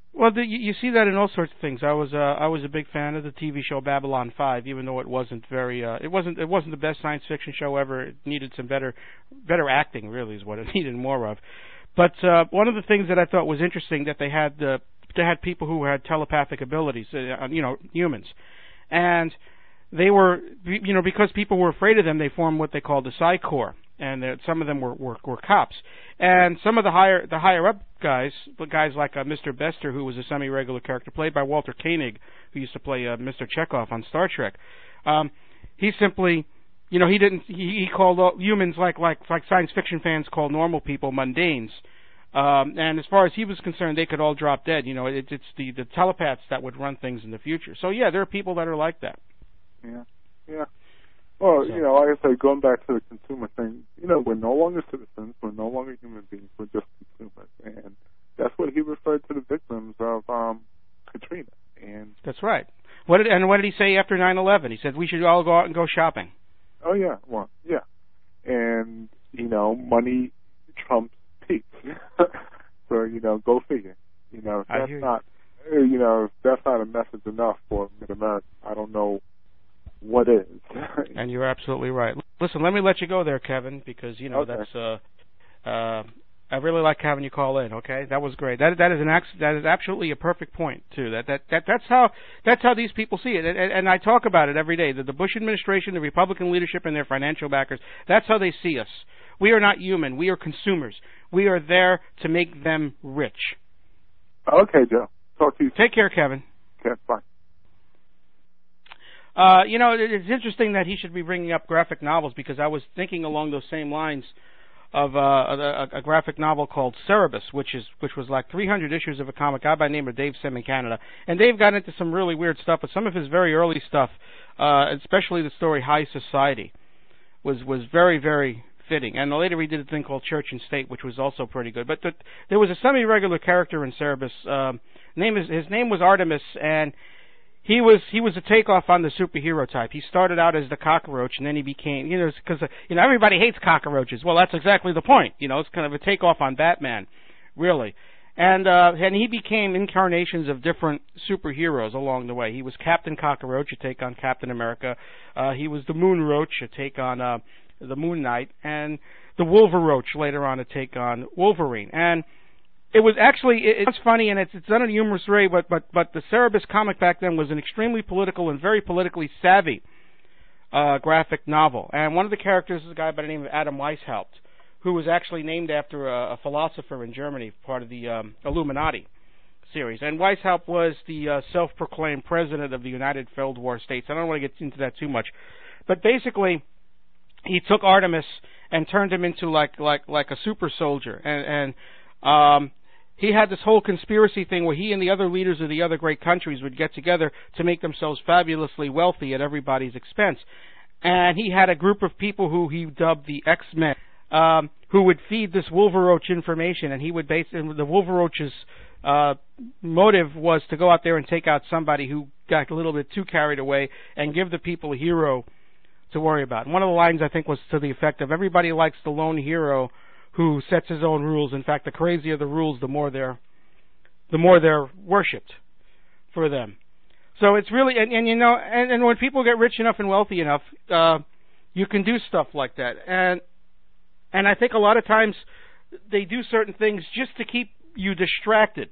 Well, the, you, you see that in all sorts of things. I was uh, I was a big fan of the T V show Babylon five, even though it wasn't very uh, it wasn't it wasn't the best science fiction show ever. It needed some better better acting, really, is what it needed more of. But uh, one of the things that I thought was interesting that they had uh, they had people who had telepathic abilities, uh, you know, humans, and they were, you know, because people were afraid of them, they formed what they called the Psi Corps. And uh, some of them were, were were cops, and some of the higher the higher up guys, the guys like uh, Mister Bester, who was a semi-regular character played by Walter Koenig, who used to play uh, Mister Chekhov on Star Trek. Um, he simply, you know, he didn't he, he called all humans like like like science fiction fans call normal people mundanes. Um, and as far as he was concerned, they could all drop dead. You know, it, it's the the telepaths that would run things in the future. So yeah, there are people that are like that.
Yeah, yeah. Well, you know, like I say, going back to the consumer thing, you know, we're no longer citizens, we're no longer human beings, we're just consumers. And that's what he referred to the victims of um, Katrina. And
that's right. What did, and what did he say after nine eleven? He said we should all go out and go shopping.
Oh, yeah, well, yeah. And, you know, money trumps peace. So, you know, go figure. You know, if that's not, you. you know, if that's not a message enough for Mid-America, I don't know what is.
And you're absolutely right. Listen, let me let you go there, Kevin, because you know okay. that's. Uh, uh, I really like having you call in. Okay, that was great. That that is an that is absolutely a perfect point too. That that, that that's how that's how these people see it, and, and I talk about it every day. That the Bush administration, the Republican leadership, and their financial backers. That's how they see us. We are not human. We are consumers. We are there to make them rich.
Okay, Joe. Talk to you.
Take care, Kevin.
Okay, bye.
Uh, you know, it's interesting that he should be bringing up graphic novels because I was thinking along those same lines of uh, a, a graphic novel called Cerebus, which is which was like three hundred issues of a comic guy by the name of Dave Sim in Canada. And Dave got into some really weird stuff, but some of his very early stuff, uh, especially the story High Society, was was very, very fitting. And later he did a thing called Church and State, which was also pretty good. But the, there was a semi-regular character in Cerebus. Um, name is, his name was Artemis, and He was he was a takeoff on the superhero type. He started out as the cockroach, and then he became, you know, because you know everybody hates cockroaches. Well, that's exactly the point. You know, it's kind of a takeoff on Batman, really. And uh, and he became incarnations of different superheroes along the way. He was Captain Cockroach, a take on Captain America. Uh, he was the Moon Roach, a take on uh, the Moon Knight, and the Wolveroach later on, a take on Wolverine. And it was actually, it, it's funny, and it's, it's done in a humorous way, but, but, but the Cerebus comic back then was an extremely political and very politically savvy uh, graphic novel. And one of the characters is a guy by the name of Adam Weishaupt, who was actually named after a, a philosopher in Germany, part of the um, Illuminati series. And Weishaupt was the uh, self-proclaimed president of the United Filled War States. I don't want to get into that too much. But basically, he took Artemis and turned him into like like like a super soldier. And, and um, he had this whole conspiracy thing where he and the other leaders of the other great countries would get together to make themselves fabulously wealthy at everybody's expense. And he had a group of people who he dubbed the X-Men, um, who would feed this Wolveroach information, and he would base and the Wolveroach's uh, motive was to go out there and take out somebody who got a little bit too carried away and give the people a hero to worry about. And one of the lines, I think, was to the effect of, everybody likes the lone hero who sets his own rules. In fact, the crazier the rules, the more they're, the more they're worshipped for them. So it's really, and, and you know, and, and when people get rich enough and wealthy enough, uh, you can do stuff like that. And and I think a lot of times they do certain things just to keep you distracted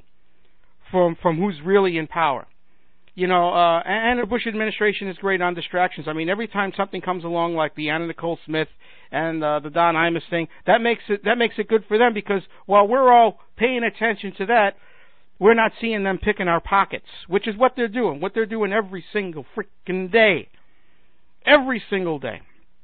from from who's really in power. You know, uh, and the Bush administration is great on distractions. I mean, every time something comes along, like the Anna Nicole Smith and uh, the Don Imus thing, that makes it that makes it good for them, because while we're all paying attention to that, we're not seeing them picking our pockets, which is what they're doing. What they're doing every single freaking day, every single day.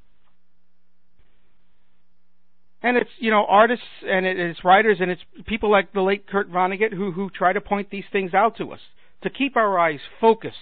And it's, you know, artists and it's writers and it's people like the late Kurt Vonnegut who who try to point these things out to us, to keep our eyes focused.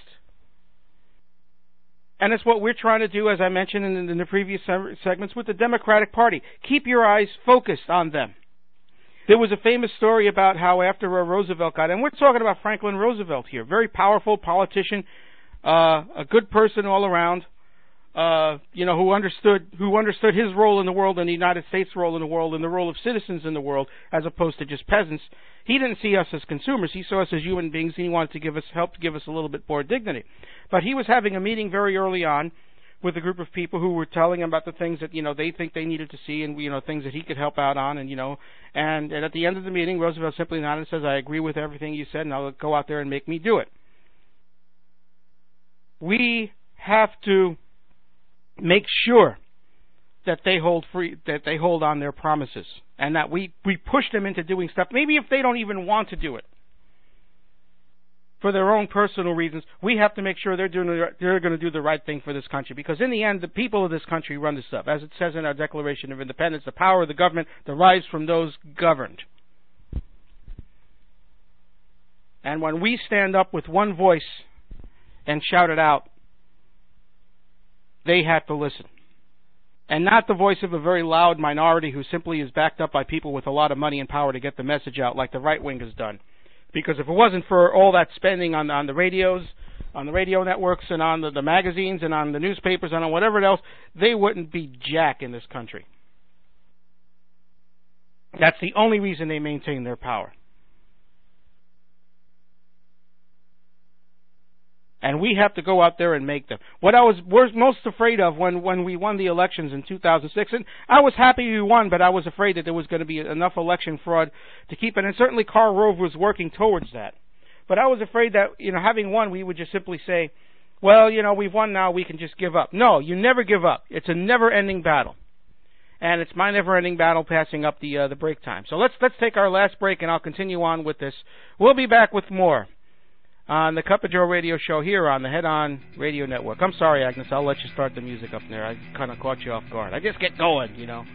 And it's what we're trying to do, as I mentioned in, in the previous segments, with the Democratic Party. Keep your eyes focused on them. There was a famous story about how after uh, Roosevelt got, and we're talking about Franklin Roosevelt here, very powerful politician, uh, a good person all around, uh, you know, who understood who understood his role in the world and the United States' role in the world and the role of citizens in the world as opposed to just peasants. He didn't see us as consumers. He saw us as human beings, and he wanted to give us help to give us a little bit more dignity. But he was having a meeting very early on with a group of people who were telling him about the things that, you know, they think they needed to see and, you know, things that he could help out on. And, you know, and, and at the end of the meeting, Roosevelt simply nodded and says, I agree with everything you said, and I'll go out there and make me do it. We have to make sure that they hold free, that they hold on their promises, and that we, we push them into doing stuff, maybe if they don't even want to do it. For their own personal reasons, we have to make sure they're doing the, they're going to do the right thing for this country. Because in the end, the people of this country run this stuff. As it says in our Declaration of Independence, the power of the government derives from those governed. And when we stand up with one voice and shout it out, they have to listen. And not the voice of a very loud minority who simply is backed up by people with a lot of money and power to get the message out like the right wing has done. Because if it wasn't for all that spending on, on the radios, on the radio networks, and on the, the magazines, and on the newspapers, and on whatever else, they wouldn't be jack in this country. That's the only reason they maintain their power. And we have to go out there and make them. What I was most afraid of when, when we won the elections in two thousand six, and I was happy we won, but I was afraid that there was going to be enough election fraud to keep it. And certainly Karl Rove was working towards that. But I was afraid that, you know, having won, we would just simply say, well, you know, we've won now, we can just give up. No, you never give up. It's a never-ending battle. And it's my never-ending battle passing up the uh, the break time. So let's let's take our last break, and I'll continue on with this. We'll be back with more on the Cup of Joe radio show here on the Head On Radio Network. I'm sorry, Agnes, I'll let you start the music up there. I kind of caught you off guard. I just get going, you know.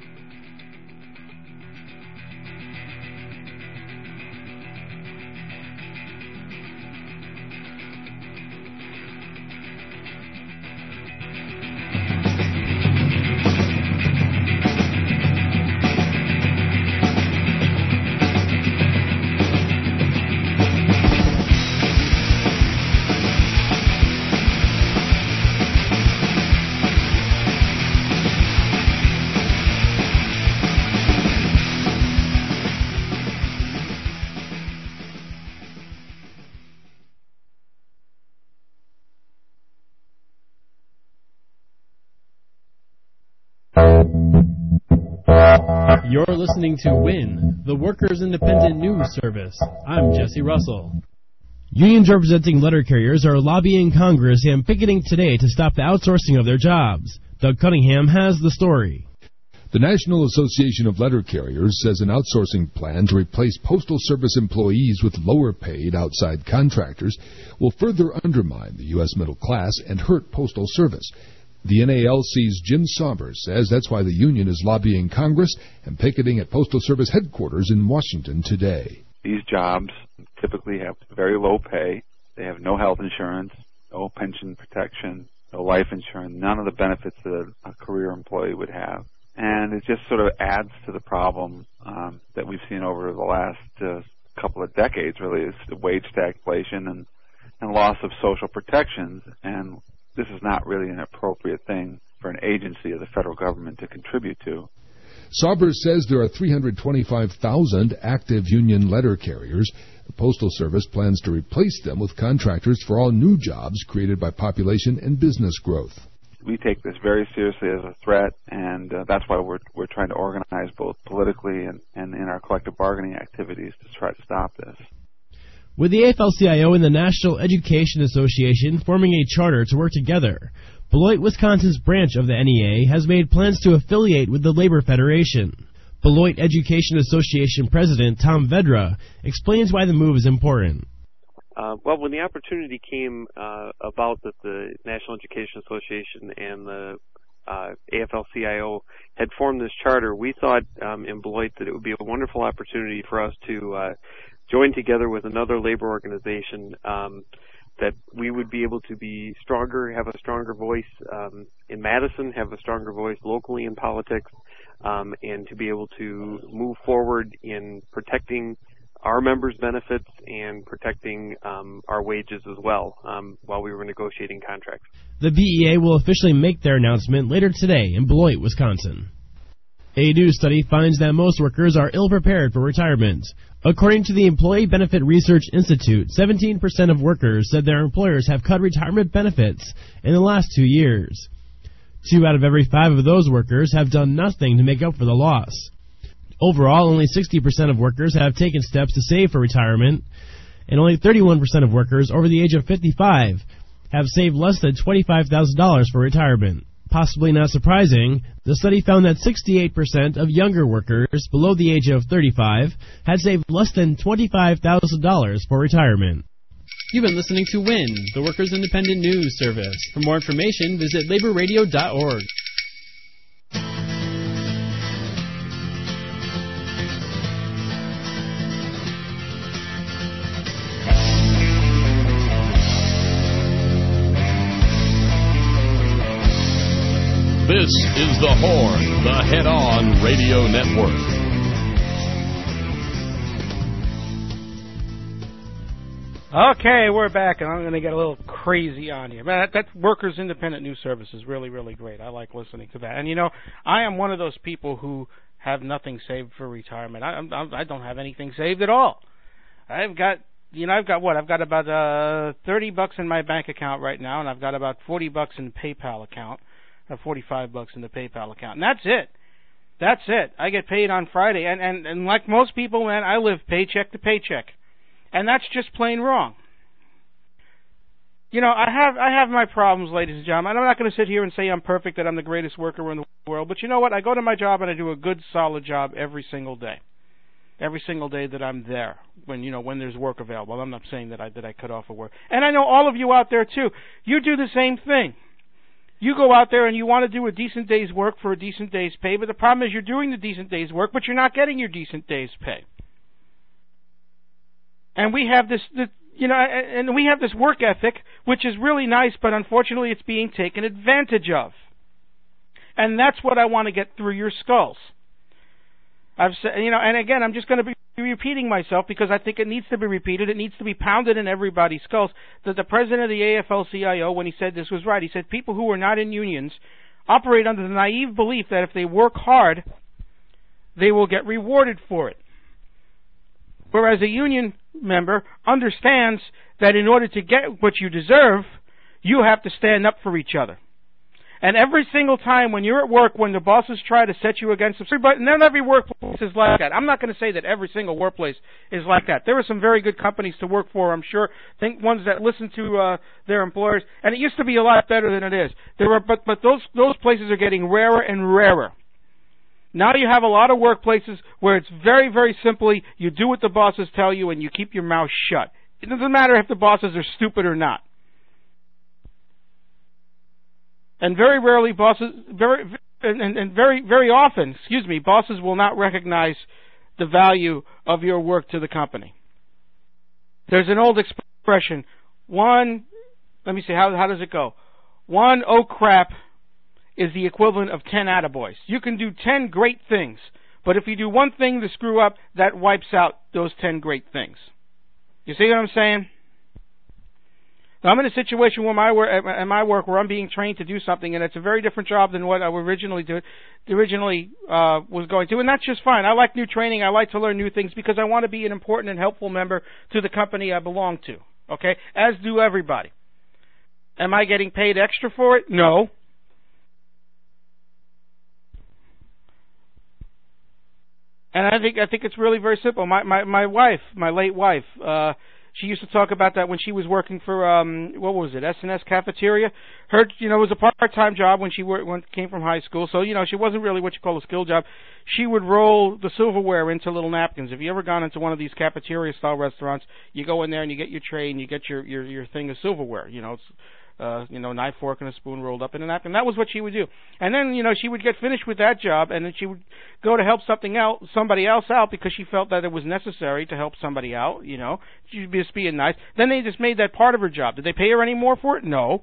You're listening to W I N, the Workers' Independent News Service. I'm Jesse Russell. Unions representing letter carriers are lobbying Congress and picketing today to stop the outsourcing of their jobs. Doug Cunningham has the story.
The National Association of Letter Carriers says an outsourcing plan to replace Postal Service employees with lower-paid outside contractors will further undermine the U S middle class and hurt Postal Service. The N A L C's Jim Sauber says that's why the union is lobbying Congress and picketing at Postal Service headquarters in Washington today.
These jobs typically have very low pay. They have no health insurance, no pension protection, no life insurance, none of the benefits that a career employee would have. And it just sort of adds to the problem um, that we've seen over the last uh, couple of decades, really, is the wage stagflation and, and loss of social protections. And this is not really an appropriate thing for an agency of the federal government to contribute to.
Sauber says there are three hundred twenty-five thousand active union letter carriers. The Postal Service plans to replace them with contractors for all new jobs created by population and business growth.
We take this very seriously as a threat, and uh, that's why we're we're trying to organize both politically and, and in our collective bargaining activities to try to stop this.
With the A F L C I O and the National Education Association forming a charter to work together, Beloit, Wisconsin's branch of the N E A has made plans to affiliate with the Labor Federation. Beloit Education Association President Tom Vedra explains why the move is important.
Uh, well, when the opportunity came uh, about that the National Education Association and the uh, A F L C I O had formed this charter, we thought um, in Beloit that it would be a wonderful opportunity for us to uh, join together with another labor organization, um, that we would be able to be stronger, have a stronger voice um, in Madison, have a stronger voice locally in politics, um, and to be able to move forward in protecting our members' benefits and protecting um, our wages as well um, while we were negotiating contracts.
The B E A will officially make their announcement later today in Beloit, Wisconsin. A new study finds that most workers are ill-prepared for retirement. According to the Employee Benefit Research Institute, seventeen percent of workers said their employers have cut retirement benefits in the last two years. Two out of every five of those workers have done nothing to make up for the loss. Overall, only sixty percent of workers have taken steps to save for retirement, and only thirty-one percent of workers over the age of fifty-five have saved less than twenty-five thousand dollars for retirement. Possibly not surprising, the study found that sixty-eight percent of younger workers below the age of thirty-five had saved less than twenty-five thousand dollars for retirement.
You've been listening to W I N, the Workers' Independent News Service. For more information, visit labor radio dot org.
This is The Horn, the head-on radio network.
Okay, we're back, and I'm going to get a little crazy on you. That, that Workers' Independent News Service is really, really great. I like listening to that. And, you know, I am one of those people who have nothing saved for retirement. I, I, I don't have anything saved at all. I've got, you know, I've got what? I've got about uh, thirty bucks in my bank account right now, and I've got about forty bucks in the PayPal account. forty-five bucks in the PayPal account, and that's it. That's it. I get paid on Friday, and, and, and like most people, man, I live paycheck to paycheck, and that's just plain wrong. You know, I have I have my problems, ladies and gentlemen. I'm not going to sit here and say I'm perfect, that I'm the greatest worker in the world, but you know what? I go to my job and I do a good, solid job every single day. Every single day that I'm there, when you know when there's work available. I'm not saying that I that I cut off of work, and I know all of you out there too. You do the same thing. You go out there and you want to do a decent day's work for a decent day's pay, but the problem is you're doing the decent day's work, but you're not getting your decent day's pay. And we have this, this, you know, and we have this work ethic, which is really nice, but unfortunately it's being taken advantage of. And that's what I want to get through your skulls. I've said, you know, and again, I'm just going to be repeating myself because I think it needs to be repeated. It needs to be pounded in everybody's skulls. That the president of the A F L C I O, when he said this, was right. He said people who are not in unions operate under the naive belief that if they work hard, they will get rewarded for it. Whereas a union member understands that in order to get what you deserve, you have to stand up for each other. And every single time when you're at work, when the bosses try to set you against everybody, not every workplace is like that. I'm not going to say that every single workplace is like that. There are some very good companies to work for, I'm sure. Think ones that listen to uh, their employers. And it used to be a lot better than it is. There are, but but those those places are getting rarer and rarer. Now you have a lot of workplaces where it's very, very simply you do what the bosses tell you and you keep your mouth shut. It doesn't matter if the bosses are stupid or not. And very rarely bosses, very and, and very very often, excuse me, bosses will not recognize the value of your work to the company. There's an old expression, one, let me see, how how does it go? One oh crap is the equivalent of ten attaboys. You can do ten great things, but if you do one thing to screw up, that wipes out those ten great things. You see what I'm saying? Now, I'm in a situation where my work, at my work where I'm being trained to do something, and it's a very different job than what I originally did, originally uh, was going to, and that's just fine. I like new training. I like to learn new things because I want to be an important and helpful member to the company I belong to. Okay, as do everybody. Am I getting paid extra for it? No. And I think I think it's really very simple. My my my wife, my late wife. Uh, She used to talk about that when she was working for, um, what was it, S and S Cafeteria. Her, you know, it was a part-time job when she wor- when came from high school. So, you know, she wasn't really what you call a skill job. She would roll the silverware into little napkins. If you ever gone into one of these cafeteria-style restaurants, you go in there and you get your tray and you get your, your, your thing of silverware. You know, it's, uh, you know, knife, fork, and a spoon rolled up in a napkin. That was what she would do. And then, you know, she would get finished with that job, and then she would go to help something else, somebody else out because she felt that it was necessary to help somebody out, you know. She'd be just being nice. Then they just made that part of her job. Did they pay her any more for it? No.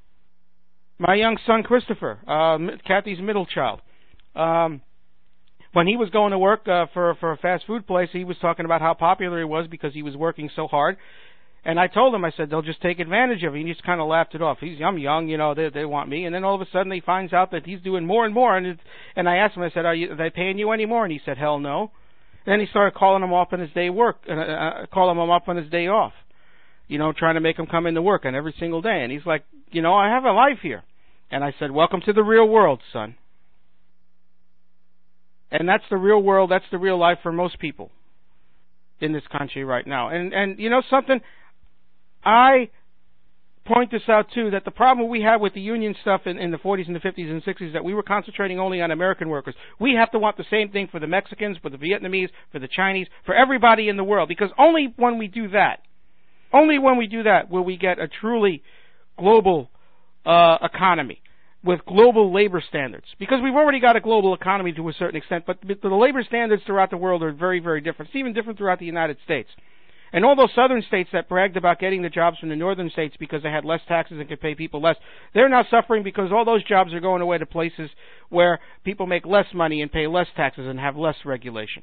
My young son, Christopher, uh, Kathy's middle child, um, when he was going to work uh, for for a fast food place, he was talking about how popular he was because he was working so hard. And I told him, I said, they'll just take advantage of it. He just kind of laughed it off. He's, I'm young, you know, they they want me. And then all of a sudden he finds out that he's doing more and more. And it, and I asked him, I said, are, you, are they paying you any more? And he said, hell no. And then he started calling him off on his day work, uh, uh, calling him up on his day off, you know, trying to make him come into work on every single day. And he's like, you know, I have a life here. And I said, welcome to the real world, son. And that's the real world. That's the real life for most people in this country right now. And, and you know something? I point this out, too, that the problem we had with the union stuff in, in the forties and the fifties and sixties, that we were concentrating only on American workers. We have to want the same thing for the Mexicans, for the Vietnamese, for the Chinese, for everybody in the world. Because only when we do that, only when we do that will we get a truly global uh, economy with global labor standards. Because we've already got a global economy to a certain extent, but the labor standards throughout the world are very, very different. It's even different throughout the United States. And all those southern states that bragged about getting the jobs from the northern states because they had less taxes and could pay people less, they're now suffering because all those jobs are going away to places where people make less money and pay less taxes and have less regulation.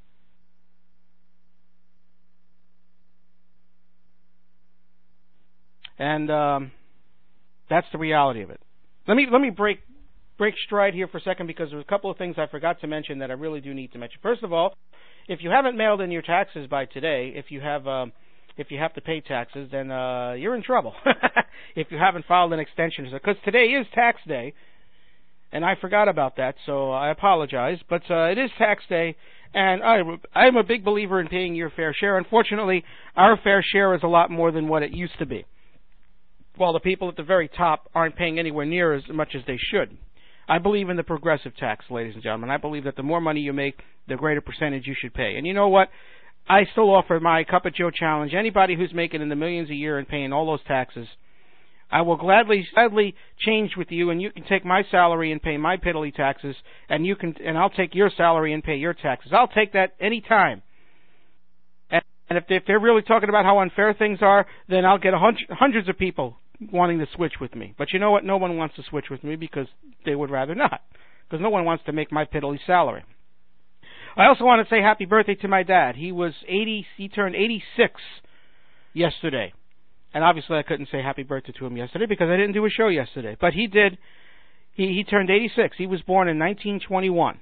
And um, that's the reality of it. Let me let me break break stride here for a second, because there's a couple of things I forgot to mention that I really do need to mention. First of all, if you haven't mailed in your taxes by today, if you have um, if you have to pay taxes, then uh, you're in trouble. If you haven't filed an extension, because today is tax day, and I forgot about that, so I apologize. But uh, it is tax day, and I I'm a big believer in paying your fair share. Unfortunately, our fair share is a lot more than what it used to be, while the people at the very top aren't paying anywhere near as much as they should. I believe in the progressive tax, ladies and gentlemen. I believe that the more money you make, the greater percentage you should pay. And you know what? I still offer my Cup of Joe challenge. Anybody who's making in the millions a year and paying all those taxes, I will gladly gladly change with you, and you can take my salary and pay my piddly taxes, and you can, and I'll take your salary and pay your taxes. I'll take that any time. And if they're really talking about how unfair things are, then I'll get a hundred, hundreds of people wanting to switch with me. But you know what? No one wants to switch with me because they would rather not. Because no one wants to make my piddly salary. I also want to say happy birthday to my dad. He was eighty, he turned eighty-six yesterday. And obviously I couldn't say happy birthday to him yesterday because I didn't do a show yesterday. But he did. He, he turned eighty-six. He was born in nineteen twenty-one.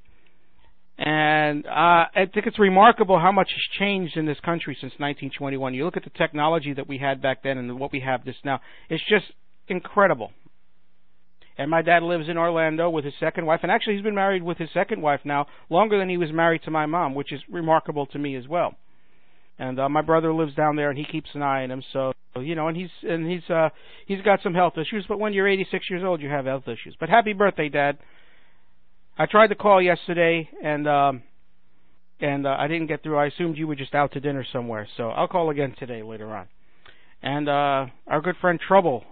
And uh, I think it's remarkable how much has changed in this country since nineteen twenty-one. You look at the technology that we had back then and what we have this now. It's just incredible. And my dad lives in Orlando with his second wife. And actually, he's been married with his second wife now longer than he was married to my mom, which is remarkable to me as well. And uh, my brother lives down there, and he keeps an eye on him. So, you know, and he's and he's uh, he's got some health issues. But when you're eighty-six years old, you have health issues. But happy birthday, Dad. I tried to call yesterday, and um, and uh, I didn't get through. I assumed you were just out to dinner somewhere. So I'll call again today later on. And uh, our good friend Trouble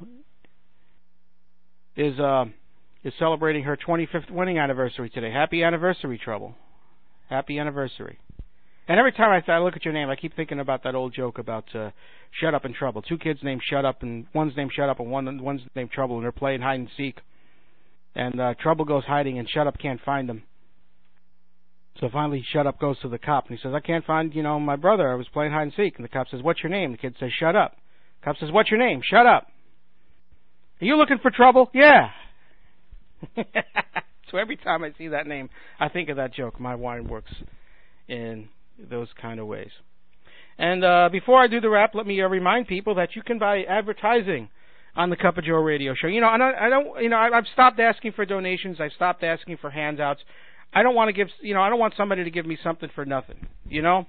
is uh, is celebrating her twenty-fifth wedding anniversary today. Happy anniversary, Trouble. Happy anniversary. And every time I, th- I look at your name, I keep thinking about that old joke about uh, Shut Up and Trouble. Two kids named Shut Up, and one's named Shut Up, and one one's named Trouble, and they're playing hide and seek. And uh, Trouble goes hiding, and Shut Up can't find him. So finally, Shut Up goes to the cop, and he says, I can't find, you know, my brother. I was playing hide and seek. And the cop says, what's your name? The kid says, Shut Up. The cop says, what's your name? Shut Up. Are you looking for trouble? Yeah. So every time I see that name, I think of that joke. My wine works in those kind of ways. And uh, before I do the wrap, let me uh, remind people that you can buy advertising on the Cup of Joe radio show. You know, I don't, I don't you know, I, I've stopped asking for donations. I've stopped asking for handouts. I don't want to give, you know, I don't want somebody to give me something for nothing. You know,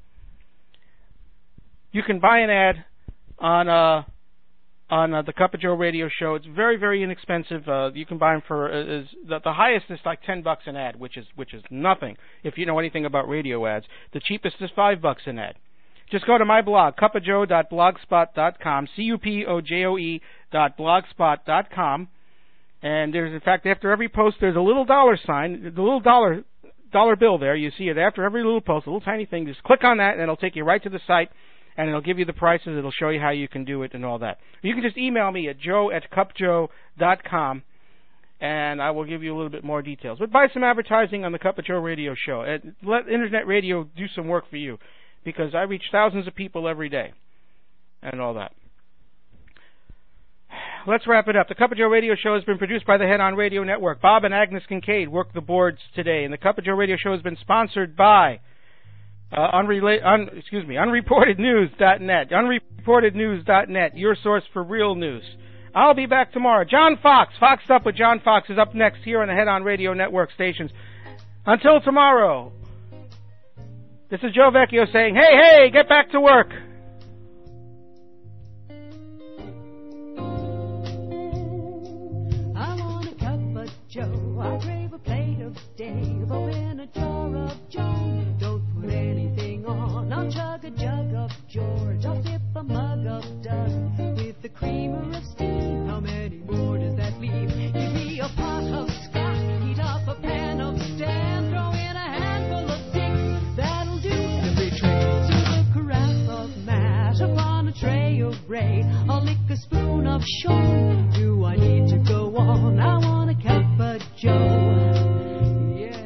you can buy an ad on uh, on uh, the Cup of Joe radio show. It's very, very inexpensive. Uh, you can buy them for uh, is the, the highest is like ten bucks an ad, which is which is nothing if you know anything about radio ads. The cheapest is five bucks an ad. Just go to my blog, cup of joe dot blogspot dot com, C U P O J O E dot blogspot dot com. And there's, in fact, after every post, there's a little dollar sign, the little dollar dollar bill there. You see it after every little post, a little tiny thing. Just click on that, and it'll take you right to the site, and it'll give you the prices. It'll show you how you can do it and all that. You can just email me at joe at cup joe dot com, and I will give you a little bit more details. But buy some advertising on the Cup of Joe radio show. And let Internet radio do some work for you, because I reach thousands of people every day and all that. Let's wrap it up. The Cup of Joe radio show has been produced by the Head On Radio Network. Bob and Agnes Kincaid work the boards today, and the Cup of Joe radio show has been sponsored by uh, unrela- un- excuse me, unreported news dot net. unreported news dot net, your source for real news. I'll be back tomorrow. John Fox, Foxed Up with John Fox, is up next here on the Head On Radio Network stations. Until tomorrow, this is Joe Vecchio saying, hey, hey, get back to work.
I want a cup of Joe. I crave a plate of Dave. Open a jar of Joe. Don't put anything on. I'll chug a jug of George. I'll sip a mug of Doug with the creamer of steam. How many more does that leave? Give me a pot of scotch. Heat up a pan of Stan. Throw in a handful of Dick. That'll do every tray. To the carafe of mash upon a tray of Ray. I'll lick a spoon of Sean. Do I need to go on? I want a cup of Joe. Yeah.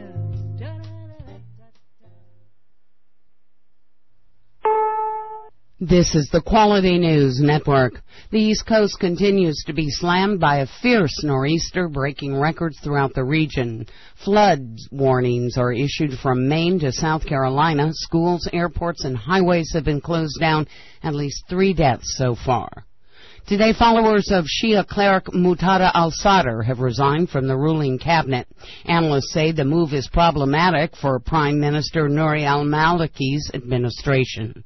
This is the Quality News Network. The East Coast continues to be slammed by a fierce nor'easter, breaking records throughout the region. Flood warnings are issued from Maine to South Carolina. Schools, airports, and highways have been closed down. At least three deaths so far. Today, followers of Shia cleric Muqtada al-Sadr have resigned from the ruling cabinet. Analysts say the move is problematic for Prime Minister Nouri al-Maliki's administration.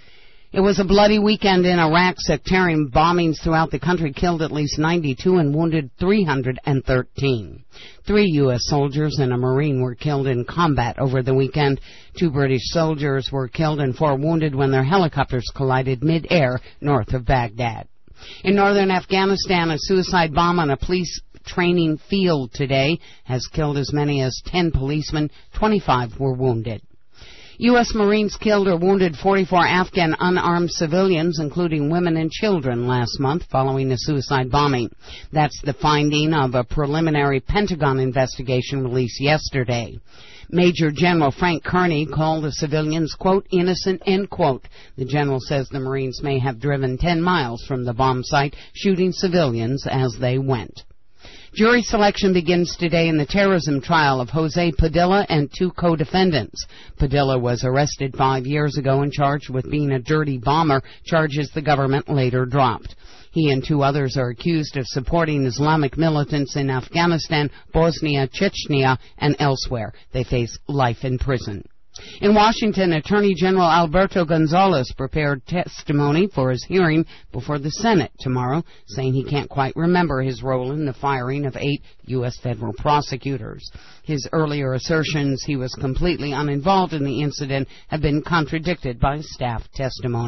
It was a bloody weekend in Iraq. Sectarian bombings throughout the country killed at least ninety-two and wounded three hundred thirteen. Three U S soldiers and a Marine were killed in combat over the weekend. Two British soldiers were killed and four wounded when their helicopters collided mid-air north of Baghdad. In northern Afghanistan, a suicide bomb on a police training field today has killed as many as ten policemen. twenty-five were wounded. U S Marines killed or wounded forty-four Afghan unarmed civilians, including women and children, last month following a suicide bombing. That's the finding of a preliminary Pentagon investigation released yesterday. Major General Frank Kearney called the civilians, quote, innocent, end quote. The general says the Marines may have driven ten miles from the bomb site, shooting civilians as they went. Jury selection begins today in the terrorism trial of Jose Padilla and two co-defendants. Padilla was arrested five years ago and charged with being a dirty bomber, charges the government later dropped. He and two others are accused of supporting Islamic militants in Afghanistan, Bosnia, Chechnya, and elsewhere. They face life in prison. In Washington, Attorney General Alberto Gonzales prepared testimony for his hearing before the Senate tomorrow, saying he can't quite remember his role in the firing of eight U S federal prosecutors. His earlier assertions he was completely uninvolved in the incident have been contradicted by staff testimony.